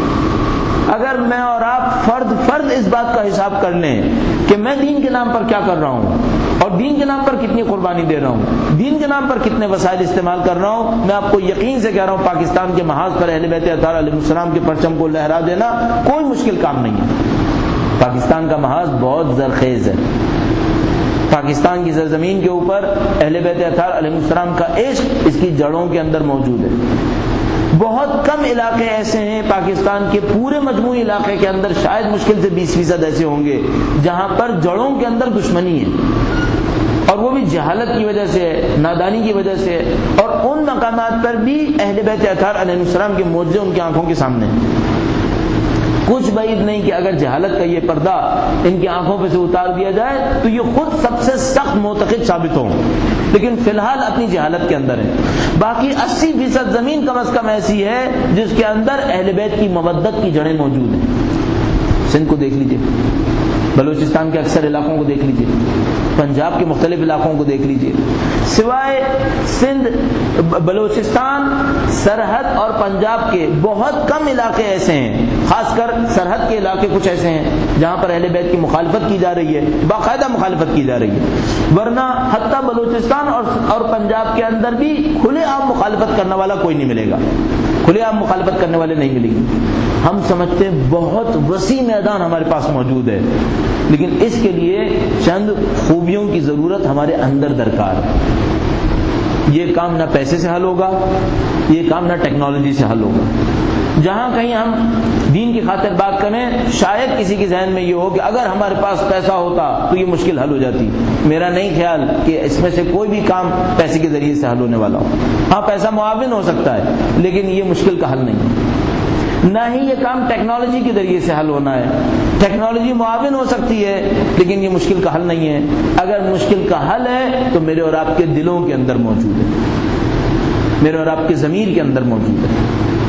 اگر میں اور آپ فرد اس بات کا حساب کر لیں کہ میں دین کے نام پر کیا کر رہا ہوں اور دین کے نام پر کتنی قربانی دے رہا ہوں، دین کے نام پر کتنے وسائل استعمال کر رہا ہوں، میں آپ کو یقین سے کہہ رہا ہوں پاکستان کے محاذ پر اہل بیت اطہار علیہ السلام کے پرچم کو لہرا دینا کوئی مشکل کام نہیں ہے. پاکستان کا محاذ بہت زرخیز ہے. پاکستان کی سرزمین کے اوپر اہل بیت اطہار علیہ السلام کا عشق اس کی جڑوں کے اندر موجود ہے. بہت کم علاقے ایسے ہیں پاکستان کے پورے مجموعی علاقے کے اندر، شاید مشکل سے 20% ایسے ہوں گے جہاں پر جڑوں کے اندر دشمنی ہے، اور وہ بھی جہالت کی وجہ سے ہے، نادانی کی وجہ سے ہے. اور ان مقامات پر بھی اہل بیت اطہار علیہ السلام کے معجزے ان کی آنکھوں کے سامنے ہیں. کچھ بعید نہیں کہ اگر جہالت کا یہ پردہ ان کی آنکھوں پہ سے اتار دیا جائے تو یہ خود سب سے سخت معتقد ثابت ہوں، لیکن فی الحال اپنی جہالت کے اندر ہے. باقی 80% زمین کم از کم ایسی ہے جس کے اندر اہل بیت کی مودت کی جڑیں موجود ہیں. سندھ کو دیکھ لیجئے، بلوچستان کے اکثر علاقوں کو دیکھ لیجئے، پنجاب کے مختلف علاقوں کو دیکھ لیجئے. سوائے سندھ، بلوچستان، سرحد اور پنجاب کے بہت کم علاقے ایسے ہیں، خاص کر سرحد کے علاقے کچھ ایسے ہیں جہاں پر اہل بیت کی مخالفت کی جا رہی ہے، باقاعدہ مخالفت کی جا رہی ہے. ورنہ حتیٰ بلوچستان اور پنجاب کے اندر بھی کھلے عام مخالفت کرنے والا کوئی نہیں ملے گا، کھلے عام مخالفت کرنے والے نہیں ملیں گے. ہم سمجھتے ہیں بہت وسیع میدان ہمارے پاس موجود ہے، لیکن اس کے لیے چند خوبیوں کی ضرورت ہمارے اندر درکار ہے. یہ کام نہ پیسے سے حل ہوگا، یہ کام نہ ٹیکنالوجی سے حل ہوگا. جہاں کہیں ہم دین کی خاطر بات کریں، شاید کسی کے ذہن میں یہ ہو کہ اگر ہمارے پاس پیسہ ہوتا تو یہ مشکل حل ہو جاتی. میرا نہیں خیال کہ اس میں سے کوئی بھی کام پیسے کے ذریعے سے حل ہونے والا ہو. ہاں پیسہ معاون ہو سکتا ہے، لیکن یہ مشکل کا حل نہیں. نہ ہی یہ کام ٹیکنالوجی کے ذریعے سے حل ہونا ہے. ٹیکنالوجی معاون ہو سکتی ہے، لیکن یہ مشکل کا حل نہیں ہے. اگر مشکل کا حل ہے تو میرے اور آپ کے دلوں کے اندر موجود ہے، میرے اور آپ کے ضمیر کے اندر موجود ہے.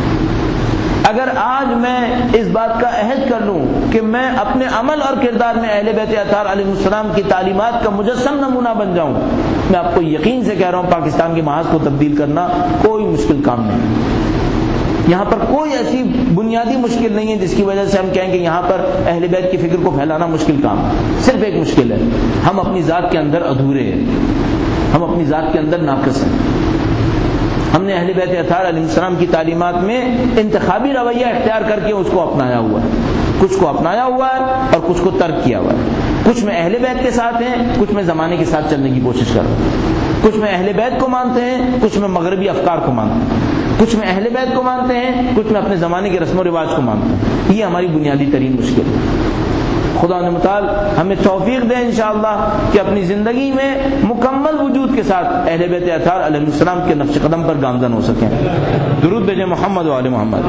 اگر آج میں اس بات کا عہد کر لوں کہ میں اپنے عمل اور کردار میں اہل بیت اطہار علیہ السلام کی تعلیمات کا مجسم نمونہ بن جاؤں، میں آپ کو یقین سے کہہ رہا ہوں پاکستان کے محاذ کو تبدیل کرنا کوئی مشکل کام نہیں. یہاں پر کوئی ایسی بنیادی مشکل نہیں ہے جس کی وجہ سے ہم کہیں کہ یہاں پر اہل بیت کی فکر کو پھیلانا مشکل کام ہے. صرف ایک مشکل ہے، ہم اپنی ذات کے اندر ادھورے ہیں، ہم اپنی ذات کے اندر ناقص ہیں. ہم نے اہل بیت اطہار علیہ السلام کی تعلیمات میں انتخابی رویہ اختیار کر کے اس کو اپنایا ہوا ہے. کچھ کو اپنایا ہوا ہے اور کچھ کو ترک کیا ہوا ہے. کچھ میں اہل بیت کے ساتھ ہیں، کچھ میں زمانے کے ساتھ چلنے کی کوشش کر رہے ہیں. کچھ میں اہل بیت کو مانتے ہیں، کچھ میں مغربی افکار کو مانتے ہیں. کچھ میں اہل بیت کو مانتے ہیں، کچھ میں اپنے زمانے کے رسم و رواج کو مانتے ہیں. یہ ہماری بنیادی ترین مشکل ہے. خدا نے متعال ہمیں توفیق دے انشاءاللہ کہ اپنی زندگی میں مکمل وجود کے ساتھ اہل بیت اطہار علیہ السلام کے نقش قدم پر گامزن ہو سکیں. درود بھیجیں محمد و آل محمد.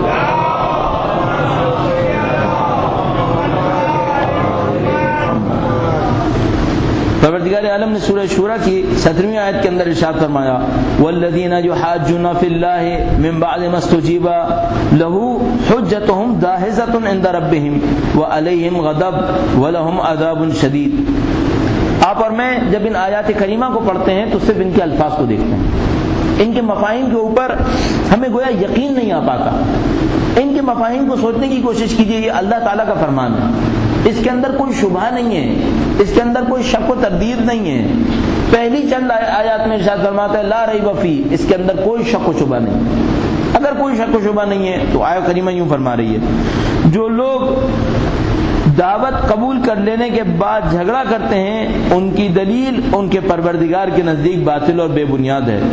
پروردگار عالم نے سورہ شورى کی 17ویں آیت کے اندر ارشاد فرمایا والذین یحاجون فی اللہ من بعد ما استجیب له حجتهم داحضۃ عند ربهم وعلیہم غضب ولہم عذاب شدید. آپ اور میں جب ان آیات کریمہ کو پڑھتے ہیں تو صرف ان کے الفاظ کو دیکھتے ہیں. ان کے مفاہیم کے اوپر ہمیں گویا یقین نہیں آ پاتا. ان کے مفاہیم کو سوچنے کی کوشش کیجئے. یہ اللہ تعالیٰ کا فرمان ہے، اس کے اندر کوئی شبہ نہیں ہے، اس کے اندر کوئی شک و تردید نہیں ہے. پہلی چند آیات میں ارشاد فرماتا ہے لا ریب فی، اس کے اندر کوئی شک و شبہ نہیں. اگر کوئی شک و شبہ نہیں ہے تو آیت کریمہ یوں فرما رہی ہے جو لوگ دعوت قبول کر لینے کے بعد جھگڑا کرتے ہیں ان کی دلیل ان کے پروردگار کے نزدیک باطل اور بے بنیاد ہے.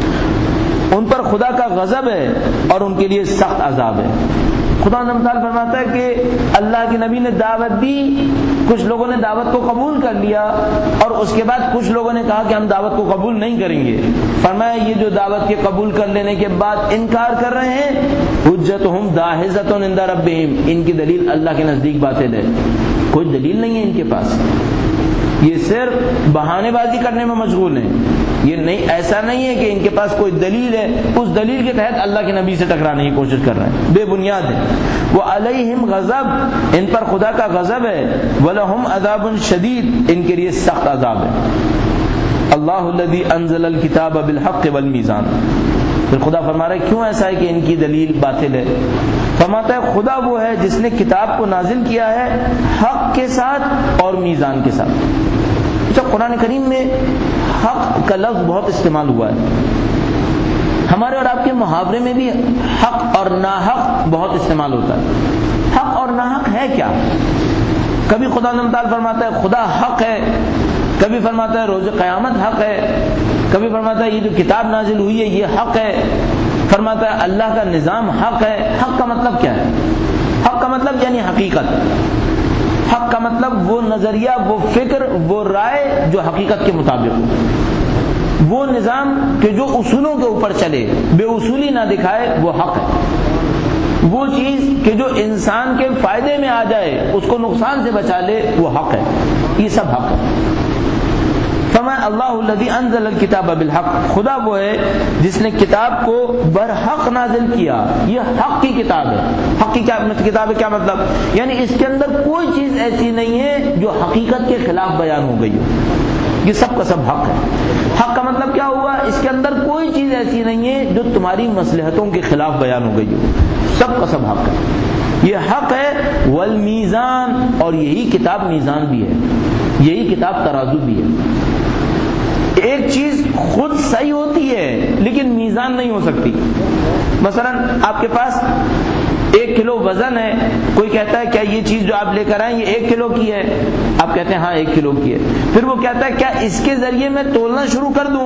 ان پر خدا کا غضب ہے اور ان کے لیے سخت عذاب ہے. خدا نمتال فرماتا ہے کہ اللہ کے نبی نے دعوت دی، کچھ لوگوں نے دعوت کو قبول کر لیا اور اس کے بعد کچھ لوگوں نے کہا کہ ہم دعوت کو قبول نہیں کریں گے. فرمایا یہ جو دعوت کے قبول کر لینے کے بعد انکار کر رہے ہیں حجتہم داحضۃ عند ربہم، ان کی دلیل اللہ کے نزدیک باطل ہے. کوئی دلیل نہیں ہے ان کے پاس، یہ صرف بہانے بازی کرنے میں مشغول ہیں. یہ نہیں، ایسا نہیں ہے کہ ان کے پاس کوئی دلیل ہے، اس دلیل کے تحت اللہ کے نبی سے ٹکرانے کی کوشش کر رہے ہیں، بے بنیاد ہے. وعلیہم غضب، ان پر خدا کا غضب ہے. ولہم عذاب شدید، ان کے لیے سخت عذاب ہے. اللہ الذی انزل الکتاب بالحق والمیزان. پھر خدا فرما رہا ہے کیوں ایسا ہے کہ ان کی دلیل باطل ہے. فرماتا ہے خدا وہ ہے جس نے کتاب کو نازل کیا ہے حق کے ساتھ اور میزان کے ساتھ. اچھا، قرآن کریم میں حق کا لفظ بہت استعمال ہوا ہے. ہمارے اور آپ کے محاورے میں بھی حق اور ناحق بہت استعمال ہوتا ہے. حق اور ناحق ہے کیا؟ کبھی خدا نمتال فرماتا ہے خدا حق ہے، کبھی فرماتا ہے روز قیامت حق ہے، کبھی فرماتا ہے یہ جو کتاب نازل ہوئی ہے یہ حق ہے، فرماتا ہے اللہ کا نظام حق ہے. حق کا مطلب کیا ہے؟ حق کا مطلب یعنی حقیقت. حق کا مطلب وہ نظریہ، وہ فکر، وہ رائے جو حقیقت کے مطابق ہو، وہ نظام کہ جو اصولوں کے اوپر چلے، بے اصولی نہ دکھائے، وہ حق ہے. وہ چیز کہ جو انسان کے فائدے میں آ جائے، اس کو نقصان سے بچا لے، وہ حق ہے. یہ سب حق ہے. فرمایا اللہ الذی انزل الکتاب بالحق، خدا وہ ہے جس نے کتاب کو برحق نازل کیا. یہ حق کی کتاب ہے. حق کی کتاب ہے کیا مطلب؟ یعنی اس کے اندر کوئی چیز ایسی نہیں ہے جو حقیقت کے خلاف بیان ہو گئی ہو. یہ سب کا سب حق ہے. حق کا مطلب کیا ہوا؟ اس کے اندر کوئی چیز ایسی نہیں ہے جو تمہاری مصلحتوں کے خلاف بیان ہو گئی ہو. سب کا سب حق ہے. یہ حق ہے. والمیزان، اور یہی کتاب میزان بھی ہے، یہی کتاب ترازو بھی ہے. ایک چیز خود صحیح ہوتی ہے لیکن میزان نہیں ہو سکتی. مثلا آپ کے پاس 1 کلو وزن ہے، کوئی کہتا ہے کیا یہ چیز جو آپ لے کر آئیں یہ 1 کلو کی ہے؟ آپ کہتے ہیں ہاں 1 کلو کی ہے. پھر وہ کہتا ہے کیا اس کے ذریعے میں تولنا شروع کر دوں؟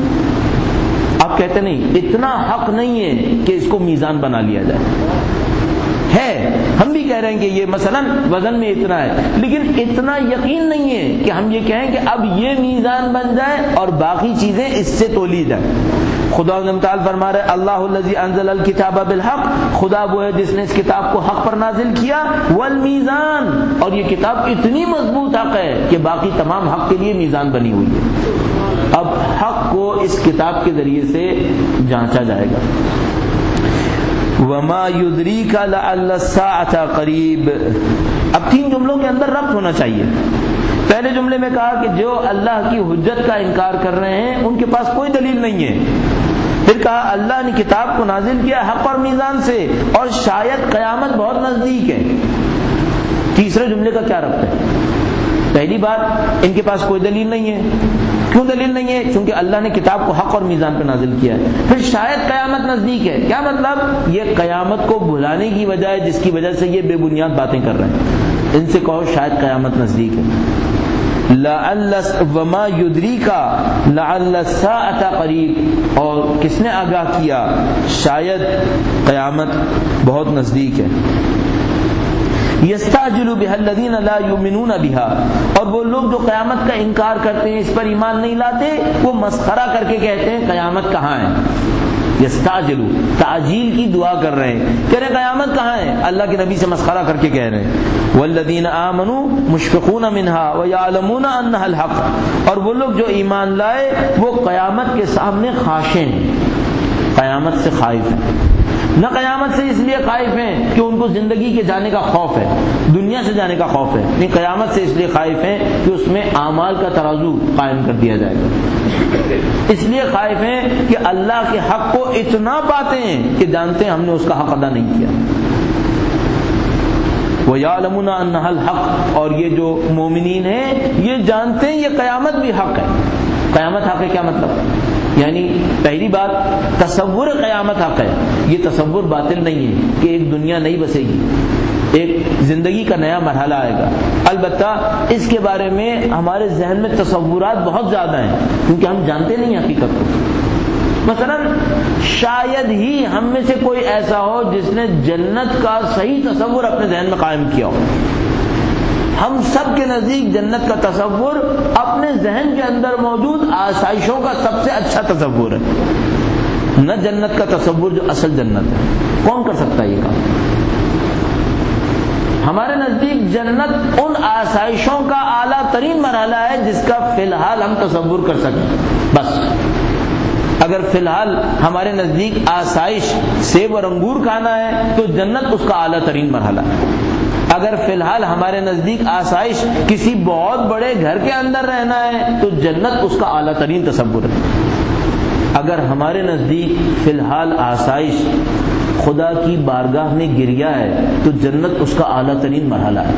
آپ کہتے نہیں، اتنا حق نہیں ہے کہ اس کو میزان بنا لیا جائے. ہے، ہم بھی کہہ رہے ہیں کہ یہ مثلا وزن میں اتنا ہے، لیکن اتنا یقین نہیں ہے کہ ہم یہ کہیں کہ اب یہ میزان بن جائے اور باقی چیزیں اس سے تولی جائیں. خدا تعالی فرما رہے اللہ الذی انزل الکتاب بالحق، خدا وہ ہے جس نے اس کتاب کو حق پر نازل کیا. والمیزان، اور یہ کتاب اتنی مضبوط حق ہے کہ باقی تمام حق کے لیے میزان بنی ہوئی ہے. اب حق کو اس کتاب کے ذریعے سے جانچا جائے گا. وما یدریک لعل الساعۃ قریب. اب 3 جملوں کے اندر ربط ہونا چاہیے. پہلے جملے میں کہا کہ جو اللہ کی حجت کا انکار کر رہے ہیں ان کے پاس کوئی دلیل نہیں ہے. پھر کہا اللہ نے کتاب کو نازل کیا حق اور میزان سے اور شاید قیامت بہت نزدیک ہے. تیسرے جملے کا کیا ربط ہے؟ پہلی بات ان کے پاس کوئی دلیل نہیں ہے. کیوں دلیل نہیں ہے؟ کیونکہ اللہ نے کتاب کو حق اور میزان پہ نازل کیا ہے. پھر شاید قیامت نزدیک ہے، کیا مطلب؟ یہ قیامت کو بھلانے کی وجہ ہے جس کی وجہ سے یہ بے بنیاد باتیں کر رہے ہیں. ان سے کہو شاید قیامت نزدیک ہے. لعل وما یدریکا لعل الساعۃ قریب، اور کس نے آگاہ کیا شاید قیامت بہت نزدیک ہے. یستعجل بها الذین لا یؤمنون بها، اور وہ لوگ جو قیامت کا انکار کرتے ہیں، اس پر ایمان نہیں لاتے، وہ مسخرہ کر کے کہتے ہیں قیامت کہاں ہے. یستعجل، تعجیل کی دعا کر رہے ہیں، کہہ رہے ہیں قیامت کہاں ہے، اللہ کے نبی سے مسخرہ کر کے کہہ رہے ہیں. والذین آمنوا مشفقون منها ویعلمون انها الحق، اور وہ لوگ جو ایمان لائے وہ قیامت کے سامنے خاشع ہیں، قیامت سے خائف ہیں. نہ قیامت سے اس لیے خائف ہیں کہ ان کو زندگی کے جانے کا خوف ہے، دنیا سے جانے کا خوف ہے، نہیں، قیامت سے اس لیے خائف ہیں کہ اس میں اعمال کا ترازو قائم کر دیا جائے گا. اس لیے خائف ہیں کہ اللہ کے حق کو اتنا پاتے ہیں کہ جانتے ہیں ہم نے اس کا حق ادا نہیں کیا. وَيَعْلَمُونَ أَنَّهَا الْحَقُّ، اور یہ جو مومنین ہیں یہ جانتے ہیں یہ قیامت بھی حق ہے. قیامت حق ہے کیا مطلب؟ یعنی پہلی بات تصور قیامت حق ہے، یہ تصور باطل نہیں ہے کہ ایک دنیا نئی بسے گی، ایک زندگی کا نیا مرحلہ آئے گا. البتہ اس کے بارے میں ہمارے ذہن میں تصورات بہت زیادہ ہیں کیونکہ ہم جانتے نہیں حقیقت کو. مثلا شاید ہی ہم میں سے کوئی ایسا ہو جس نے جنت کا صحیح تصور اپنے ذہن میں قائم کیا ہو. ہم سب کے نزدیک جنت کا تصور اپنے ذہن کے اندر موجود آسائشوں کا سب سے اچھا تصور ہے، نہ جنت کا تصور جو اصل جنت ہے. کون کر سکتا ہے یہ کام؟ ہمارے نزدیک جنت ان آسائشوں کا اعلیٰ ترین مرحلہ ہے جس کا فی الحال ہم تصور کر سکیں. بس اگر فی الحال ہمارے نزدیک آسائش سیب اور انگور کھانا ہے تو جنت اس کا اعلیٰ ترین مرحلہ ہے. اگر فی الحال ہمارے نزدیک آسائش کسی بہت بڑے گھر کے اندر رہنا ہے تو جنت اس کا اعلیٰ ترین تصور ہے. اگر ہمارے نزدیک فی الحال آسائش خدا کی بارگاہ میں گریا ہے تو جنت اس کا اعلیٰ ترین مرحلہ ہے.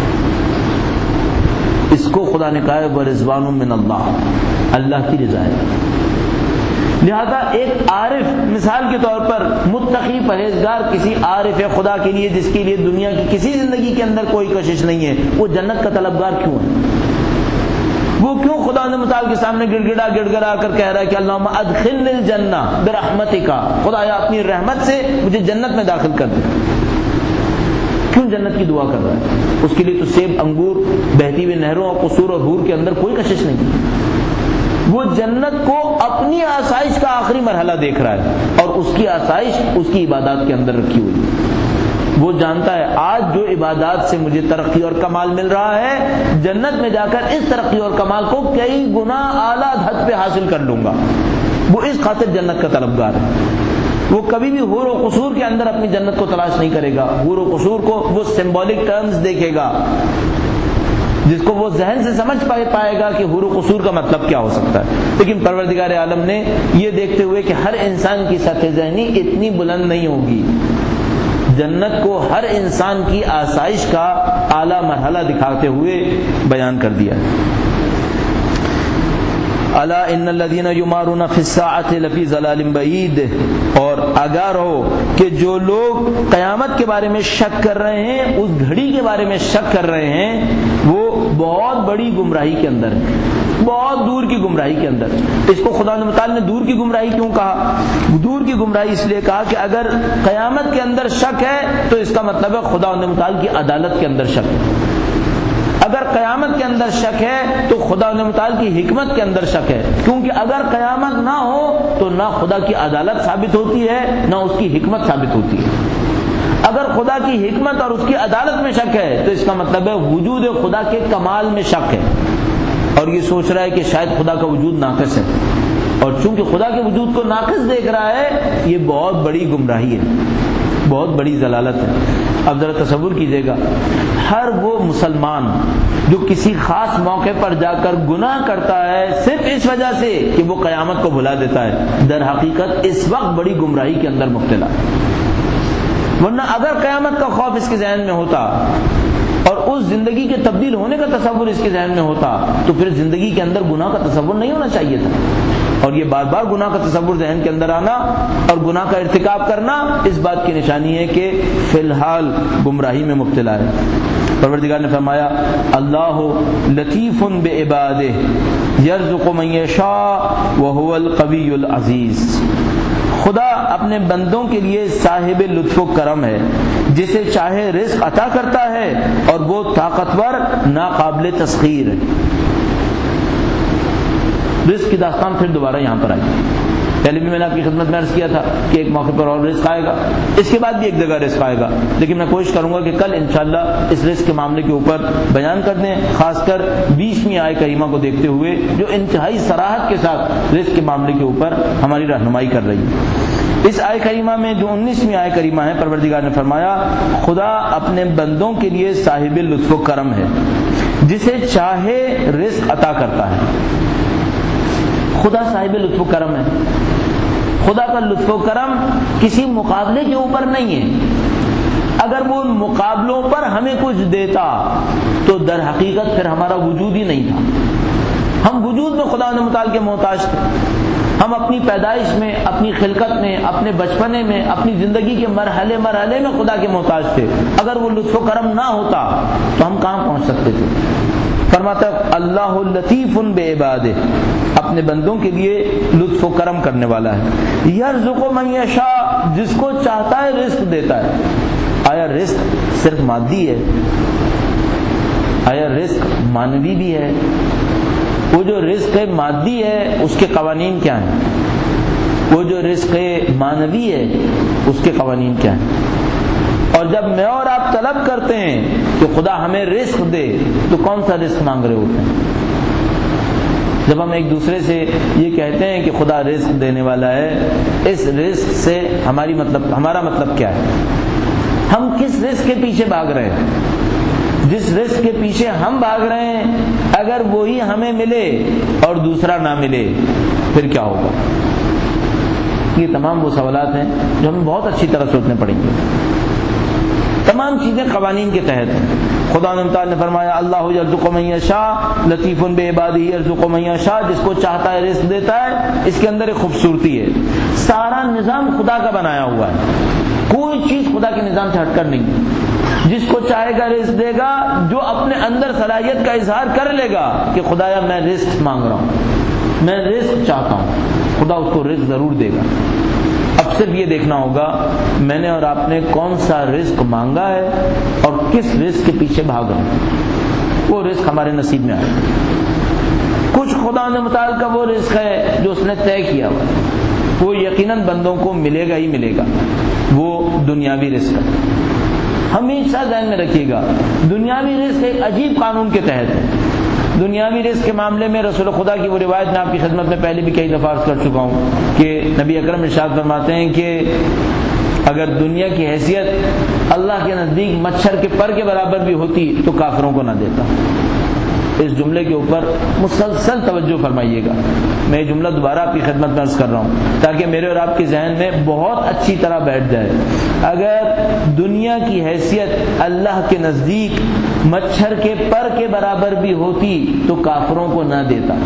اس کو خدا نے کہا ہے وَرِضْوَانٌ مِّنَ اللَّهِ، اللہ کی رضا ہے. لہذا ایک عارف مثال کے طور پر متقی پرہیزگار کسی عارف خدا کے لیے جس کے لیے دنیا کی کسی زندگی کے اندر کوئی کشش نہیں ہے، وہ جنت کا طلبگار کیوں ہے؟ وہ کیوں خدا نے متعال کے سامنے گڑ گڑا کر کہہ رہا ہے کہ اللہم ادخلنی الجنہ برحمتک، خدایا اپنی رحمت سے مجھے جنت میں داخل کر دے. کیوں جنت کی دعا کر رہا ہے؟ اس کے لیے تو سیب انگور بہتی ہوئی نہروں اور قصور اور حور کے اندر کوئی کشش نہیں. وہ جنت کو اپنی آسائش کا آخری مرحلہ دیکھ رہا ہے اور اس کی آسائش اس کی عبادات کے اندر رکھی ہوئی ہے. وہ جانتا ہے آج جو عبادات سے مجھے ترقی اور کمال مل رہا ہے، جنت میں جا کر اس ترقی اور کمال کو کئی گنا اعلیٰ حد پہ حاصل کر لوں گا. وہ اس خاطر جنت کا طلبگار ہے. وہ کبھی بھی حور و قصور کے اندر اپنی جنت کو تلاش نہیں کرے گا. حور و قصور کو وہ سمبولک ٹرمز دیکھے گا جس کو وہ ذہن سے سمجھ پائے گا کہ حور و قصور کا مطلب کیا ہو سکتا ہے. لیکن پروردگار عالم نے یہ دیکھتے ہوئے کہ ہر انسان کی سطح ذہنی اتنی بلند نہیں ہوگی، جنت کو ہر انسان کی آسائش کا اعلیٰ مرحلہ دکھاتے ہوئے بیان کر دیا. الا ان الذين يمارون في الساعه لفي ضلال بعید، اور آگاہ رہو کہ جو لوگ قیامت کے بارے میں شک کر رہے ہیں، اس گھڑی کے بارے میں شک کر رہے ہیں، وہ بہت بڑی گمراہی کے اندر ہیں، بہت دور کی گمراہی کے اندر. اس کو خدا متعال نے دور کی گمراہی کیوں کہا؟ دور کی گمراہی اس لیے کہا کہ اگر قیامت کے اندر شک ہے تو اس کا مطلب ہے خدا متعال کی عدالت کے اندر شک ہے. اگر قیامت کے اندر شک ہے تو خدا متعال کی حکمت کے اندر شک ہے، کیونکہ اگر قیامت نہ ہو تو نہ خدا کی عدالت ثابت ہوتی ہے نہ اس کی حکمت ثابت ہوتی ہے. اگر خدا کی حکمت اور اس کی عدالت میں شک ہے تو اس کا مطلب ہے وجود خدا کے کمال میں شک ہے، اور یہ سوچ رہا ہے کہ شاید خدا کا وجود ناقص ہے، اور چونکہ خدا کے وجود کو ناقص دیکھ رہا ہے، یہ بہت بڑی گمراہی ہے، بہت بڑی ضلالت ہے۔ اب ذرا تصور کیجئے گا، ہر وہ مسلمان جو کسی خاص موقع پر جا کر گناہ کرتا ہے صرف اس وجہ سے کہ وہ قیامت کو بھلا دیتا ہے، در حقیقت اس وقت بڑی گمراہی کے اندر مبتلا ہے۔ ورنہ اگر قیامت کا خوف اس کے ذہن میں ہوتا اور اس زندگی کے تبدیل ہونے کا تصور اس کے ذہن میں ہوتا تو پھر زندگی کے اندر گناہ کا تصور نہیں ہونا چاہیے تھا۔ اور یہ بار بار گناہ کا تصور ذہن کے اندر آنا اور گناہ کا ارتکاب کرنا اس بات کی نشانی ہے کہ فی الحال گمراہی میں مبتلا ہے۔ پروردگار نے فرمایا اللہ لطیف بعبادہ یرزق من یشاء وہو القوی العزیز، خدا اپنے بندوں کے لیے صاحب لطف و کرم ہے، جسے چاہے رزق عطا کرتا ہے اور وہ طاقتور ناقابل تسخیر ہے۔ رزق کی داستان پھر دوبارہ یہاں پر آئی، پہلے بھی میں نے آپ کی خدمت میں عرض کیا تھا کہ ایک موقع پر اور رزق آئے گا، اس کے بعد بھی ایک جگہ رزق آئے گا، لیکن میں کوشش کروں گا کہ کل انشاءاللہ اس رزق کے معاملے کے اوپر بیان کر دیں، خاص کر 20ویں آیت کریمہ کو دیکھتے ہوئے جو انتہائی صراحت کے ساتھ رزق کے معاملے کے اوپر ہماری رہنمائی کر رہی ہے۔ اس آیت کریمہ میں جو 19ویں آیت کریمہ ہے، پروردگار نے فرمایا خدا اپنے بندوں کے لیے صاحب لطف و کرم ہے، جسے چاہے رزق عطا کرتا ہے۔ خدا صاحب لطف و کرم ہے، خدا کا لطف و کرم کسی مقابلے کے اوپر نہیں ہے۔ اگر وہ ان مقابلوں پر ہمیں کچھ دیتا تو در حقیقت پھر ہمارا وجود ہی نہیں تھا۔ ہم وجود میں خدا متعال کے محتاج تھے، ہم اپنی پیدائش میں، اپنی خلقت میں، اپنے بچپنے میں، اپنی زندگی کے مرحلے میں خدا کے محتاج تھے۔ اگر وہ لطف و کرم نہ ہوتا تو ہم کہاں پہنچ سکتے تھے؟ فرماتا اللہ لطیف بعبادہ، اپنے بندوں کے لیے لطف و کرم کرنے والا ہے۔ یرزق من یشاء، جس کو چاہتا ہے رزق دیتا ہے۔ آیا رزق صرف مادی ہے؟ آیا رزق مانوی بھی ہے؟ وہ جو رزق مادی ہے اس کے قوانین کیا ہیں؟ وہ جو رزق مانوی ہے اس کے قوانین کیا ہیں؟ اور جب میں اور آپ طلب کرتے ہیں کہ خدا ہمیں رزق دے تو کون سا رزق مانگ رہے ہوتے ہیں؟ جب ہم ایک دوسرے سے یہ کہتے ہیں کہ خدا رزق دینے والا ہے، اس رزق سے ہمارا مطلب کیا ہے؟ ہم کس رزق کے پیچھے بھاگ رہے ہیں؟ جس رزق کے پیچھے ہم بھاگ رہے ہیں اگر وہی ہمیں ملے اور دوسرا نہ ملے پھر کیا ہوگا؟ یہ تمام وہ سوالات ہیں جو ہمیں بہت اچھی طرح سوچنے پڑیں گے۔ تمام چیزیں قوانین کے تحت ہیں۔ خدا تعالیٰ نے فرمایا اللہ یرزق من یشاء لطیف بعبادہ یرزق من یشاء، جس کو چاہتا ہے رزق دیتا ہے۔ اس کے اندر ایک خوبصورتی ہے، سارا نظام خدا کا بنایا ہوا ہے، کوئی چیز خدا کے نظام سے ہٹ کر نہیں۔ جس کو چاہے گا رزق دے گا، جو اپنے اندر صلاحیت کا اظہار کر لے گا کہ خدایا میں رزق مانگ رہا ہوں، میں رزق چاہتا ہوں، خدا اس کو رزق ضرور دے گا۔ اب صرف یہ دیکھنا ہوگا میں نے اور آپ نے کون سا رزق مانگا ہے اور کس رزق کے پیچھے بھاگ رہے ہیں، وہ رزق ہمارے نصیب میں آئے۔ کچھ خدا نے متعال کا وہ رزق ہے جو اس نے طے کیا ہوا، وہ یقیناً بندوں کو ملے گا ہی ملے گا، وہ دنیاوی رزق ہے۔ ہمیشہ ذہن میں رکھیے گا دنیاوی رزق ایک عجیب قانون کے تحت ہے۔ دنیاوی رزق کے معاملے میں رسول خدا کی وہ روایت میں آپ کی خدمت میں پہلے بھی کئی دفعہ عرض کر چکا ہوں کہ نبی اکرم ارشاد فرماتے ہیں کہ اگر دنیا کی حیثیت اللہ کے نزدیک مچھر کے پر کے برابر بھی ہوتی تو کافروں کو نہ دیتا۔ اس جملے کے اوپر مسلسل توجہ فرمائیے گا۔ میں یہ جملہ دوبارہ آپ کی خدمت میں عرض کر رہا ہوں تاکہ میرے اور آپ کے ذہن میں بہت اچھی طرح بیٹھ جائے۔ اگر دنیا کی حیثیت اللہ کے نزدیک مچھر کے پر کے برابر بھی ہوتی تو کافروں کو نہ دیتا۔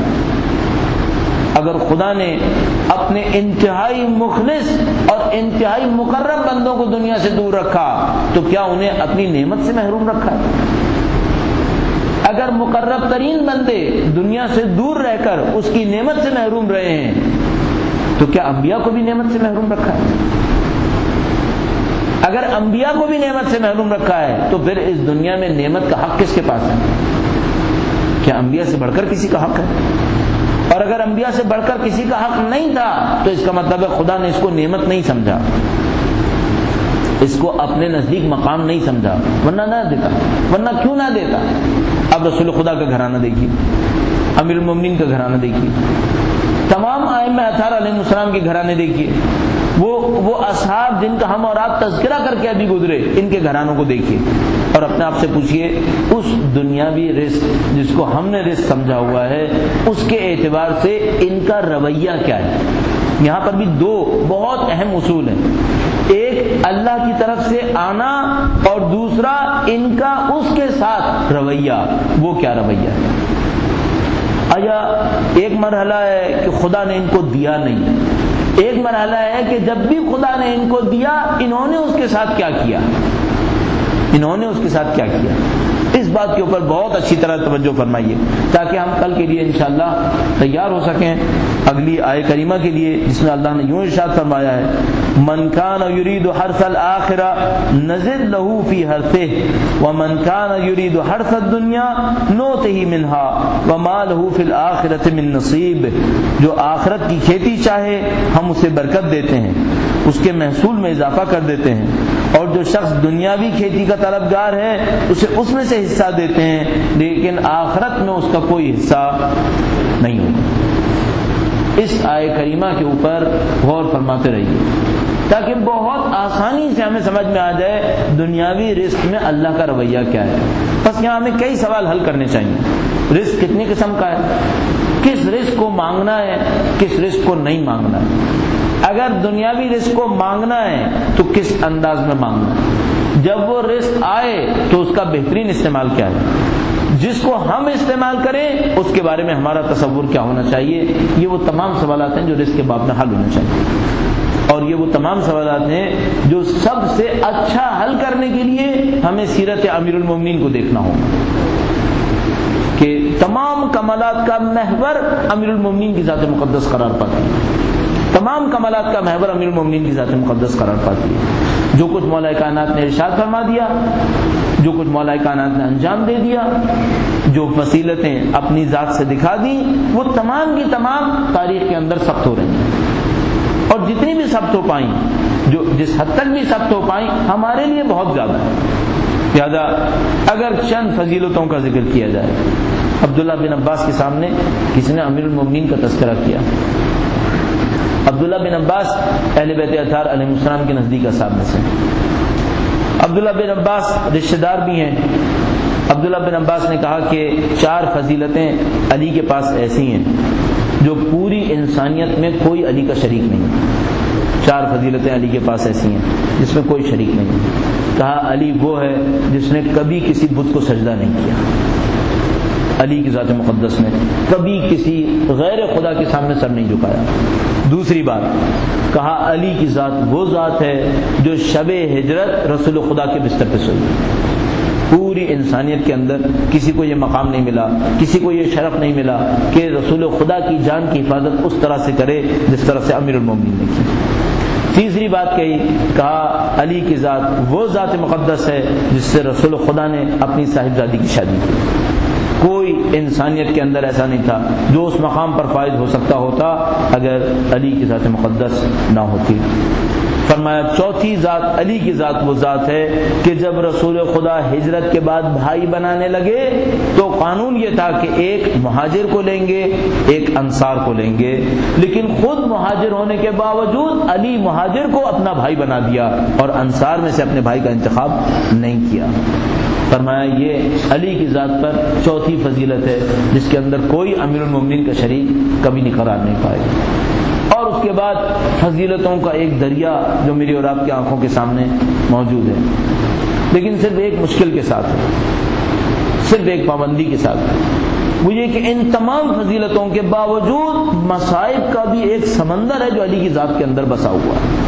اگر خدا نے اپنے انتہائی مخلص اور انتہائی مقرب بندوں کو دنیا سے دور رکھا تو کیا انہیں اپنی نعمت سے محروم رکھا ہے؟ اگر مقرب ترین بندے دنیا سے دور رہ کر اس کی نعمت سے محروم رہے ہیں تو کیا انبیاء کو بھی نعمت سے محروم رکھا ہے؟ اگر انبیاء کو بھی نعمت سے محروم رکھا ہے تو پھر اس دنیا میں نعمت کا حق کس کے پاس ہے؟ کیا انبیاء سے بڑھ کر کسی کا حق ہے؟ اور اگر انبیاء سے بڑھ کر کسی کا حق نہیں تھا تو اس کا مطلب ہے خدا نے اس کو نعمت نہیں سمجھا، اس کو اپنے نزدیک مقام نہیں سمجھا، ورنہ نہ دیتا۔ ورنہ کیوں نہ دیتا؟ اب رسول خدا کا گھرانہ دیکھیے، امیر المومنین کا گھرانہ دیکھیے، تمام ائمہ اطہار علیہ السلام کے گھرانے دیکھیے، وہ اصحاب جن کا ہم اور آپ تذکرہ کر کے ابھی گزرے، ان کے گھرانوں کو دیکھیے اور اپنے آپ سے پوچھئے اس دنیاوی رزق جس کو ہم نے رزق سمجھا ہوا ہے اس کے اعتبار سے ان کا رویہ کیا ہے۔ یہاں پر بھی دو بہت اہم اصول ہیں، ایک اللہ کی طرف سے آنا اور دوسرا ان کا اس کے ساتھ رویہ، وہ کیا رویہ ہے۔ آیا ایک مرحلہ ہے کہ خدا نے ان کو دیا نہیں، ایک مرحلہ ہے کہ جب بھی خدا نے ان کو دیا انہوں نے اس کے ساتھ کیا کیا، انہوں نے اس کے ساتھ کیا کیا۔ اس بات کے اوپر بہت اچھی طرح توجہ فرمائیے تاکہ ہم کل کے لیے انشاءاللہ تیار ہو سکیں اگلی آیہ کریمہ کے لیے، جس میں اللہ نے یوں ارشاد فرمایا ہے من کان یرید حرث الآخرہ نزد لہ فی حرثہ ومن کان یرید حرث الدنیا نؤتہ منہا وما لہ فی الآخرۃ من نصیب۔ جو آخرت کی کھیتی چاہے ہم اسے برکت دیتے ہیں، اس کے محصول میں اضافہ کر دیتے ہیں، اور جو شخص دنیاوی کھیتی کا طلبگار ہے اسے اس میں سے حصہ دیتے ہیں، لیکن آخرت میں اس کا کوئی حصہ نہیں ہوگا۔ اس آیہ کریمہ کے اوپر غور فرماتے رہیے تاکہ بہت آسانی سے ہمیں سمجھ میں آ جائے دنیاوی رزق میں اللہ کا رویہ کیا ہے۔ بس یہاں ہمیں کئی سوال حل کرنے چاہیے۔ رزق کتنی قسم کا ہے، کس رزق کو مانگنا ہے، کس رزق کو نہیں مانگنا ہے۔ اگر دنیاوی رزق کو مانگنا ہے تو کس انداز میں مانگنا ہے، جب وہ رزق آئے تو اس کا بہترین استعمال کیا ہے، جس کو ہم استعمال کریں اس کے بارے میں ہمارا تصور کیا ہونا چاہیے۔ یہ وہ تمام سوالات ہیں جو رزق کے باب میں حل ہونے چاہیے، اور یہ وہ تمام سوالات ہیں جو سب سے اچھا حل کرنے کے لیے ہمیں سیرت امیر المومنین کو دیکھنا ہوگا کہ تمام کمالات کا محور امیر المومنین کی ذات مقدس قرار پاتی ہے، تمام کمالات کا محور امیر المومنین کی ذات مقدس قرار پاتی ہے۔ جو کچھ مولا کائنات نے ارشاد فرما دیا، جو کچھ مولا کائنات نے انجام دے دیا، جو فضیلتیں اپنی ذات سے دکھا دیں، وہ تمام کی تمام تاریخ کے اندر ثبت ہو رہی ہیں، اور جتنی بھی ثبت ہو پائیں، جو جس حد تک بھی ثبت ہو پائیں ہمارے لیے بہت زیادہ ہے۔ لہذا اگر چند فضیلتوں کا ذکر کیا جائے، عبداللہ بن عباس کے سامنے کسی نے امیر المومنین کا تذکرہ کیا۔ عبداللہ بن عباس اہل بیت اطہار علیہ السلام کے نزدیک اصحاب میں سے۔ عبداللہ بن عباس رشتہ دار بھی ہیں۔ عبداللہ بن عباس نے کہا کہ 4 فضیلتیں علی کے پاس ایسی ہیں جو پوری انسانیت میں کوئی علی کا شریک نہیں۔ 4 فضیلتیں علی کے پاس ایسی ہیں جس میں کوئی شریک نہیں۔ کہا علی وہ ہے جس نے کبھی کسی بت کو سجدہ نہیں کیا، علی کی ذات مقدس نے کبھی کسی غیر خدا کے سامنے سر نہیں جھکایا۔ دوسری بات کہا علی کی ذات وہ ذات ہے جو شب ہجرت رسول خدا کے بستر پہ سوئی۔ پوری انسانیت کے اندر کسی کو یہ مقام نہیں ملا، کسی کو یہ شرف نہیں ملا کہ رسول خدا کی جان کی حفاظت اس طرح سے کرے جس طرح سے امیر المومنین نے کی۔ تیسری بات کہی، کہا علی کی ذات وہ ذات مقدس ہے جس سے رسول خدا نے اپنی صاحبزادی کی شادی کی۔ کوئی انسانیت کے اندر ایسا نہیں تھا جو اس مقام پر فائز ہو سکتا ہوتا اگر علی کی ذات مقدس نہ ہوتی۔ فرمایا چوتھی ذات علی کی ذات وہ ذات ہے کہ جب رسول خدا ہجرت کے بعد بھائی بنانے لگے تو قانون یہ تھا کہ ایک مہاجر کو لیں گے ایک انصار کو لیں گے، لیکن خود مہاجر ہونے کے باوجود علی مہاجر کو اپنا بھائی بنا دیا اور انصار میں سے اپنے بھائی کا انتخاب نہیں کیا۔ فرمایا یہ علی کی ذات پر چوتھی فضیلت ہے جس کے اندر کوئی امیر المومنین کا شریک کبھی نہیں قرار نہیں پائے گا۔ اور اس کے بعد فضیلتوں کا ایک دریا جو میری اور آپ کی آنکھوں کے سامنے موجود ہے، لیکن صرف ایک مشکل کے ساتھ ہے، صرف ایک پابندی کے ساتھ، وہ یہ کہ ان تمام فضیلتوں کے باوجود مصائب کا بھی ایک سمندر ہے جو علی کی ذات کے اندر بسا ہوا ہے۔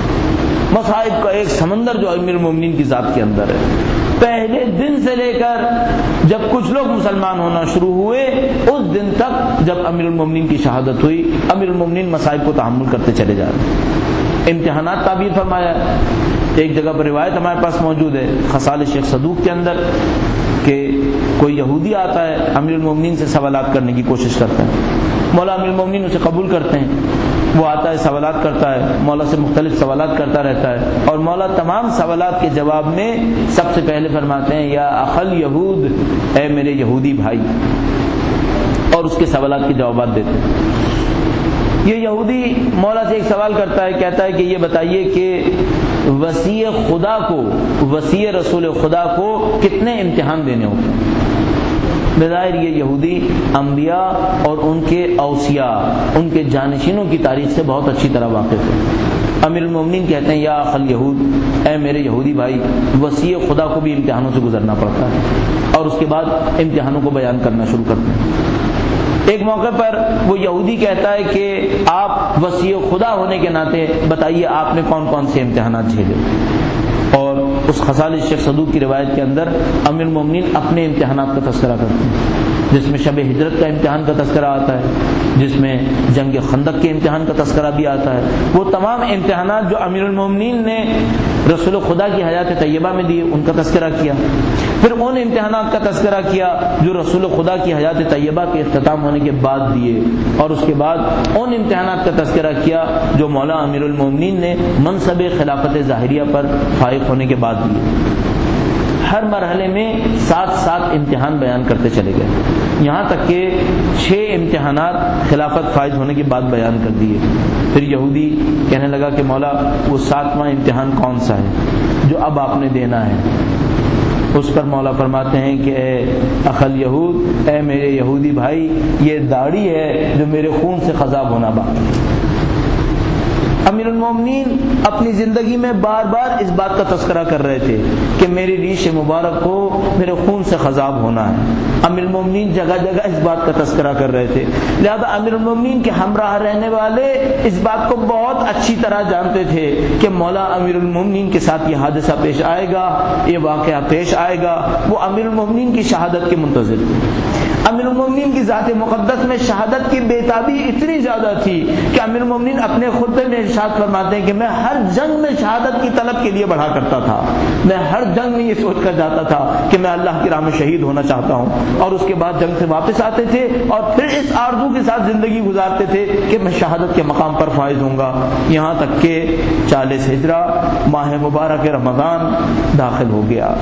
مصائب کا ایک سمندر جو امیر المومنین کی ذات کے اندر ہے۔ پہلے دن سے لے کر جب کچھ لوگ مسلمان ہونا شروع ہوئے اس دن تک جب امیر المومنین کی شہادت ہوئی، امیر المومنین مصائب کو تحمل کرتے چلے جا رہے ہیں۔ امتحانات تعبیر فرمایا۔ ایک جگہ پر روایت ہمارے پاس موجود ہے خصال شیخ صدوق کے اندر کہ کوئی یہودی آتا ہے امیر المومنین سے سوالات کرنے کی کوشش کرتا ہے، مولا امیر المومنین اسے قبول کرتے ہیں، وہ آتا ہے سوالات کرتا ہے، مولا سے مختلف سوالات کرتا رہتا ہے، اور مولا تمام سوالات کے جواب میں سب سے پہلے فرماتے ہیں یا اخل یہود، اے میرے یہودی بھائی، اور اس کے سوالات کے جوابات دیتے ہیں۔ یہ یہودی مولا سے ایک سوال کرتا ہے، کہتا ہے کہ یہ بتائیے کہ وصی خدا کو، وصی رسول خدا کو کتنے امتحان دینے ہوتے ہیں؟ بظاہر یہ یہودی انبیاء اور ان کے اوصیاء، ان کے جانشینوں کی تاریخ سے بہت اچھی طرح واقف ہے۔ امیر المومنین کہتے ہیں یا اخ الیہود، اے میرے یہودی بھائی، وصی خدا کو بھی امتحانوں سے گزرنا پڑتا ہے، اور اس کے بعد امتحانوں کو بیان کرنا شروع کرتے ہیں۔ ایک موقع پر وہ یہودی کہتا ہے کہ آپ وصی خدا ہونے کے ناطے بتائیے آپ نے کون کون سے امتحانات جھیلے، اور اس خصال شیخ صدوق کی روایت کے اندر امیر المومنین اپنے امتحانات کا تذکرہ کرتے ہیں، جس میں شب ہجرت کا امتحان کا تذکرہ آتا ہے، جس میں جنگ خندق کے امتحان کا تذکرہ بھی آتا ہے۔ وہ تمام امتحانات جو امیر المومنین نے رسول خدا کی حیات طیبہ میں دیے ان کا تذکرہ کیا، پھر ان امتحانات کا تذکرہ کیا جو رسول خدا کی حیات طیبہ کے اختتام ہونے کے بعد دیے، اور اس کے بعد ان امتحانات کا تذکرہ کیا جو مولا امیر المومنین نے منصب خلافت ظاہریہ پر فائق ہونے کے بعد دیے۔ ہر مرحلے میں 7 امتحان بیان کرتے چلے گئے، یہاں تک کہ 6 امتحانات خلافت فائز ہونے کے بعد بیان کر دیے۔ پھر یہودی کہنے لگا کہ مولا وہ 7واں امتحان کون سا ہے جو اب آپ نے دینا ہے؟ اس پر مولا فرماتے ہیں کہ اے اخ الیہود، اے میرے یہودی بھائی، یہ داڑھی ہے جو میرے خون سے خضاب ہونا باقی ہے۔ امیر المومنین اپنی زندگی میں بار بار اس بات کا تذکرہ کر رہے تھے کہ میری ریش مبارک کو میرے خون سے خضاب ہونا ہے۔ امیر المومنین جگہ جگہ اس بات کا تذکرہ کر رہے تھے، لہذا امیر المومنین کے ہمراہ رہنے والے اس بات کو بہت اچھی طرح جانتے تھے کہ مولا امیر المومنین کے ساتھ یہ حادثہ پیش آئے گا، یہ واقعہ پیش آئے گا۔ وہ امیر المومنین کی شہادت کے منتظر تھے۔ امیر المومنین کی ذات مقدس میں شہادت کی بےتابی اتنی زیادہ تھی کہ امیر المومنین اپنے خطبے میں ارشاد فرماتے ہیں کہ میں ہر جنگ میں شہادت کی طلب کے لیے بڑھا کرتا تھا، میں ہر جنگ میں یہ سوچ کر جاتا تھا کہ میں اللہ کی راہ میں شہید ہونا چاہتا ہوں، اور اس کے بعد جنگ سے واپس آتے تھے اور پھر اس آرزو کے ساتھ زندگی گزارتے تھے کہ میں شہادت کے مقام پر فائز ہوں گا، یہاں تک کہ 40 ہجرہ ماہ مبارک رمضان داخل ہو گیا۔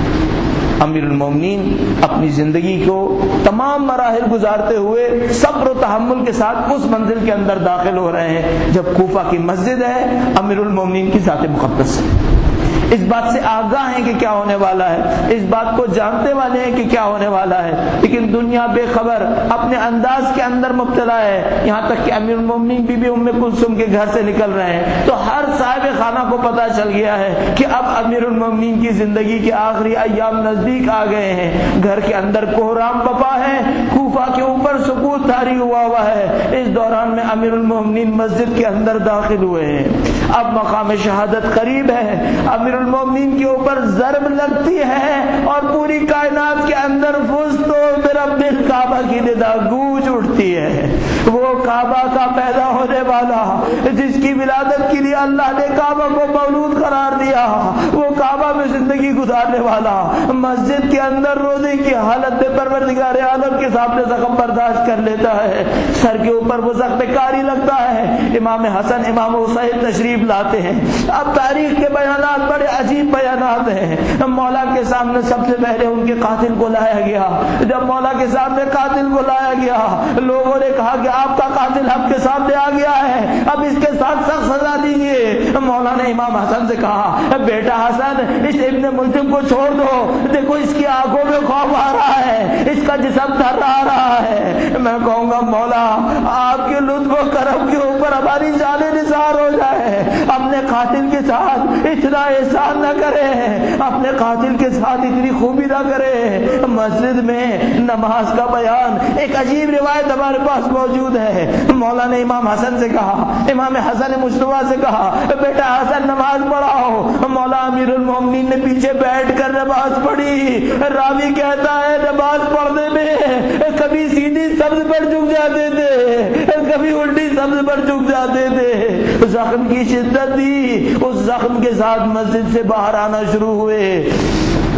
امیر المومنین اپنی زندگی کو تمام مراحل گزارتے ہوئے صبر و تحمل کے ساتھ اس منزل کے اندر داخل ہو رہے ہیں جب کوفہ کی مسجد ہے امیر المومنین کی ذات مقدس ہے۔ اس بات سے آگاہ ہیں کہ کیا ہونے والا ہے، اس بات کو جانتے والے ہیں کہ کیا ہونے والا ہے، لیکن دنیا بے خبر اپنے انداز کے اندر مبتلا ہے، یہاں تک کہ امیر المومنین بی بی ام کلثوم کے گھر سے نکل رہے ہیں تو ہر صاحب خانہ کو پتہ چل گیا ہے کہ اب امیر المومنین کی زندگی کے آخری ایام نزدیک آ گئے ہیں۔ گھر کے اندر کوہرام بپا ہے، کوفہ کے اوپر سکوت طاری ہوا ہے۔ اس دوران میں امیر المومنین مسجد کے اندر داخل ہوئے ہیں، اب مقام شہادت قریب ہے، امیر المومنین کے اوپر ضرب لگتی ہے اور پوری کائنات کے اندر فزتو برب الکعبہ کی ندا گونج اٹھتی ہے۔ وہ کعبہ کا پیدا ہونے والا جس کی ولادت کے لیے اللہ نے کعبہ کو مولود قرار دیا، وہ کعبہ میں زندگی گزارنے والا مسجد کے اندر روزے کی حالت میں پروردگار عالم کے سامنے زخم برداشت کر لیتا ہے، سر کے اوپر وہ زخم کاری لگتا ہے، امام حسن امام حسین تشریف لاتے ہیں۔ اب تاریخ کے بیانات بڑے عجیب بیانات ہیں۔ مولا کے سامنے سب سے پہلے ان کے قاتل کو لایا گیا۔ جب مولا کے سامنے قاتل کو لایا گیا لوگوں نے کہا کہ آپ کا قاتل ہم کے سامنے آ گیا ہے، اب اس کے ساتھ سخت سزا دیجیے۔ مولا نے امام حسن سے کہا بیٹا حسن اس ابن ملجم کو چھوڑ دو، دیکھو اس کی آنکھوں میں خوف آ رہا ہے، اس کا جسم تھر رہا ہے۔ میں کہوں گا مولا آپ کے لطف و کرم کے اوپر ہماری جانیں نثار ہو جائے، اپنے قاتل کے ساتھ اتنا احسان نہ کرے، اپنے قاتل کے ساتھ اتنی خوبی نہ کرے۔ مسجد میں نماز کا بیان ایک عجیب روایت ہمارے پاس موجود ہے۔ مولا نے امام حسن سے کہا، امام حسن مجتبیٰ سے کہا بیٹا حسن نماز پڑھاؤ۔ مولا امیر المومنین نے پیچھے بیٹھ کر نماز پڑھی۔ راوی کہتا ہے نماز پڑھنے میں کبھی سیدھی سبز پر جھک جاتے تھے، کبھی الٹی سبز پر جھک جاتے تھے۔ زخم کی شدت تھی، اس زخم کے ساتھ مسجد سے باہر آنا شروع ہوئے۔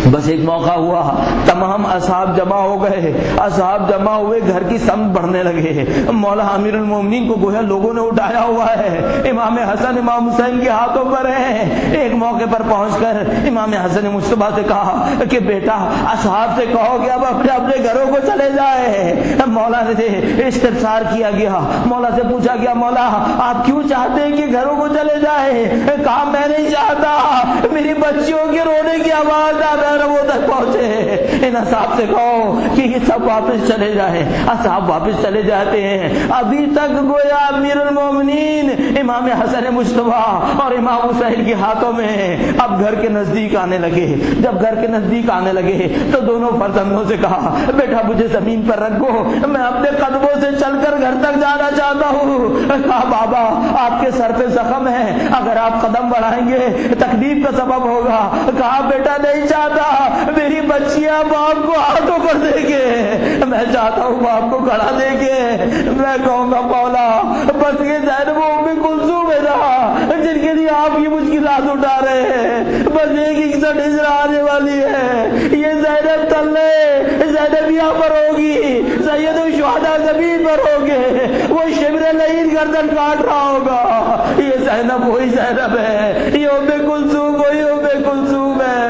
بس ایک موقع ہوا، تمام اصحاب جمع ہو گئے، اصحاب جمع ہوئے، گھر کی سمت بڑھنے لگے، مولا امیر المومنین کو گویا لوگوں نے اٹھایا ہوا ہے، امام حسن امام حسین کے ہاتھوں پر ہے۔ ایک موقع پر پہنچ کر امام حسن مصطفیٰ سے کہا کہ بیٹا اصحاب سے کہو کہ اب اپنے اپنے گھروں کو چلے جائے۔ مولا نے استفسار کیا گیا، مولا سے پوچھا گیا مولا آپ کیوں چاہتے ہیں کہ گھروں کو چلے جائے؟ کہا میں نہیں چاہتا، میری بچیوں کے رونے کی آواز وہ تک پہنچے، ان اصحاب سے کہو کہ یہ سب واپس چلے جائیں۔ اصحاب واپس چلے جاتے ہیں، ابھی تک گویا امیر المومنین امام حسن مصطفیٰ اور امام حسین کے ہاتھوں میں اب گھر کے نزدیک آنے لگے۔ جب گھر کے نزدیک آنے لگے تو دونوں فرزندوں سے کہا بیٹا مجھے زمین پر رکھو، میں اپنے قدموں سے چل کر گھر تک جانا چاہتا ہوں۔ کہا بابا آپ کے سر پہ زخم ہے، اگر آپ قدم بڑھائیں گے تکلیف کا سبب ہوگا۔ کہا بیٹا نہیں چاہتا، میری بچیاں باپ کو ہاتھوں پر دے کے، میں چاہتا ہوں باپ کو کھڑا دے کے میں کہوں گا مولا بس یہ زینب ام کلثوم ہے نا جن کے لیے آپ یہ مشکلات اٹھا رہے ہیں، بس ایک اکسٹھ ہجرہ آنے والی ہے، یہ زینب تلے زینب یہاں پر ہوگی، سید الشہداء زمین پر ہوگے، وہ شبر لعین گردن کاٹ رہا ہوگا، یہ زینب وہی زینب ہے، یہ ام کلثوم وہی ام کلثوم ہے۔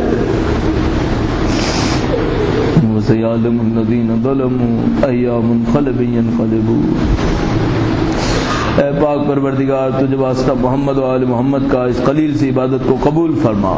وَسَيَعْلَمُ الَّذِينَ ظَلَمُوا أَيَّ مُنْقَلَبٍ يَنْقَلِبُونَ۔ اے پاک پروردگار تجھے واسطہ محمد و آل محمد کا اس قلیل سی عبادت کو قبول فرما۔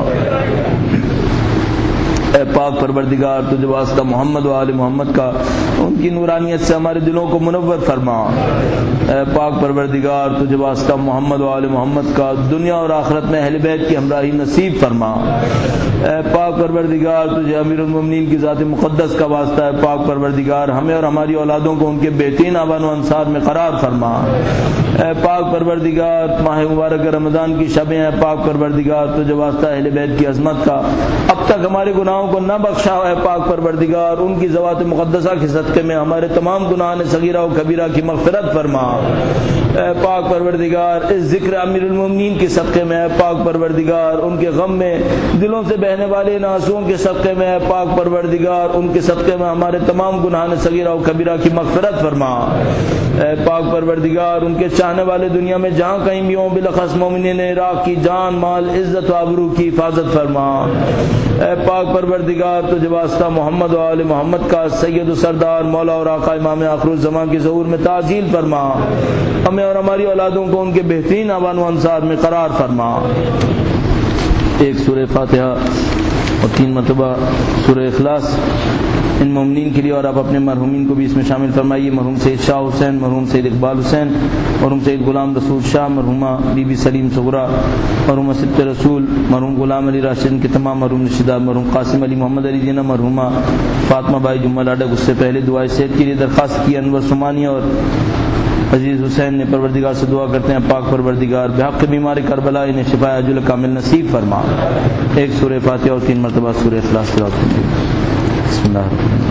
اے پاک پروردگار تجھے واسطہ محمد و آل محمد کا ان کی نورانیت سے ہمارے دلوں کو منور فرما۔ اے پاک پروردگار تجھے واسطہ محمد و آل محمد کا دنیا اور آخرت میں اہل بیت کی ہمراہی نصیب فرما۔ اے پاک پروردگار تجھے امیر المومنین کی ذات مقدس کا واسطہ ہے، پاک پروردگار ہمیں اور ہماری اولادوں کو ان کے بہترین آبان و انصار میں قرار فرما۔ اے پاک پروردگار ماہ مبارک رمضان کی شبیں ہیں، پاک پروردگار تجھے واسطہ اہل بیت کی عظمت کا اب تک ہمارے گناہوں کو نہ بخشا ہے، پاک پروردگار ان کی ذوات مقدسہ کے صدقے میں ہمارے تمام گناہان صغیرہ و کبیرہ کی مغفرت فرما۔ اے پاک پروردگار اس ذکر امیر المومنین کے صدقے میں، اے پاک پروردگار ان کے غم میں دلوں سے بہنے والے ان آنسوؤں کے صدقے میں، اے پاک پروردگار ان کے صدقے میں ہمارے تمام گناہان صغیرہ و کبیرہ کی مغفرت فرما۔ اے پاک پروردگار ان کے چاہنے والے دنیا میں جہاں کہیں بھی ہوں بالاخص مومنین عراق کی جان مال عزت و آبرو کی حفاظت فرما۔ اے پاک پروردگار تجھے واسطہ محمد و آل محمد کا سید و سردار مولا اور آقا امام آخر الزمان کے ظہور میں تعجیل فرما، ہمیں اور ہماری اولادوں کو ان کے بہترین آبان و انصار میں قرار فرما۔ ایک سورہ فاتحہ اور 3 مرتبہ سورہ اخلاص ان مومنین کے لیے، اور آپ اپنے مرحومین کو بھی اس میں شامل فرمائیے۔ مرحوم سید شاہ حسین، مرحوم سید اقبال حسین، مرحوم سید غلام رسول شاہ، مرحومہ بی بی سلیم صغرا، مرحوم سبط رسول، مرحوم غلام علی راشد کے تمام مرحوم رشتہ، مرحوم قاسم علی محمد علی جناح، مرحومہ فاطمہ بائی جمعہ لاڈک، اس سے پہلے دعائے صحت کے لیے درخواست کی انور سمانی اور عزیز حسین نے، پروردگار سے دعا کرتے ہیں پاک پروردگار بحق بیمار کربلا انہیں شفا عاجل کامل نصیب فرما۔ ایک سورہ فاتحہ اور 3 مرتبہ سورہ اخلاص تلاوت کریں۔ بسم اللہ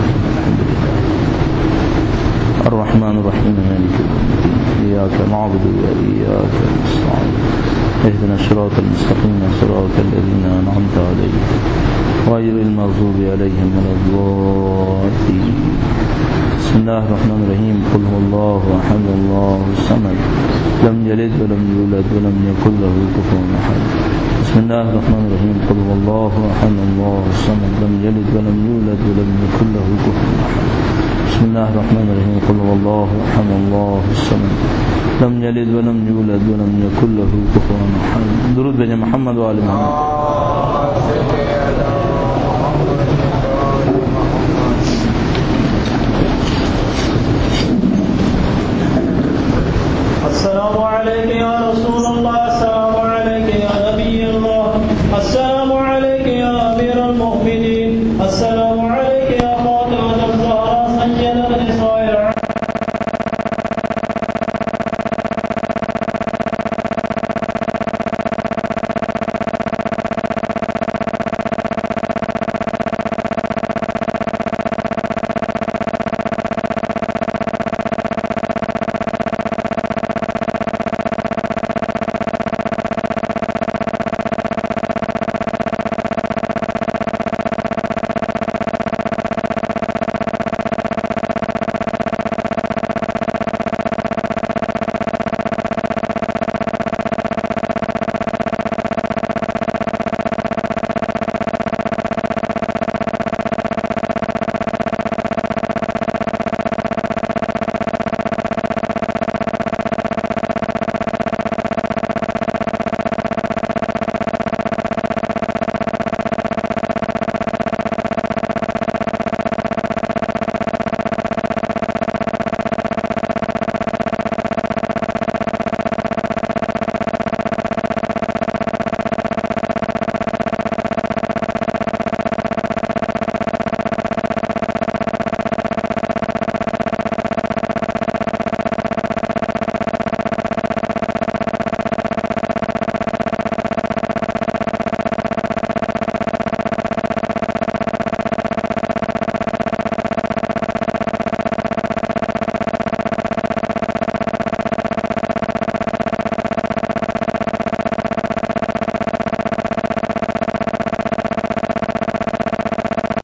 الرحمن الرحیم مالک یوم الدین ایاک نعبد و ایاک نستعین اهدنا الصراط المستقیم صراط الذین انعمت علیہم غیر المغضوب علیہم ولا الضالین۔ بسم اللہ الرحمن الرحیم قل هو اللہ احد اللہ الصمد لم یلد ولم یولد ولم یکن له کفوا احد۔ بسم اللہ الرحمن الرحیم قل هو اللہ احد اللہ الصمد لم یلد ولم یولد ولم یکن له کفوا احد۔ بسم اللہ الرحمن الرحیم قل هو اللہ احد اللہ الصمد لم یلد ولم یولد ولم یکن له کفوا احد۔ درود بھیجیں محمد و آل محمد۔ السلام علیکم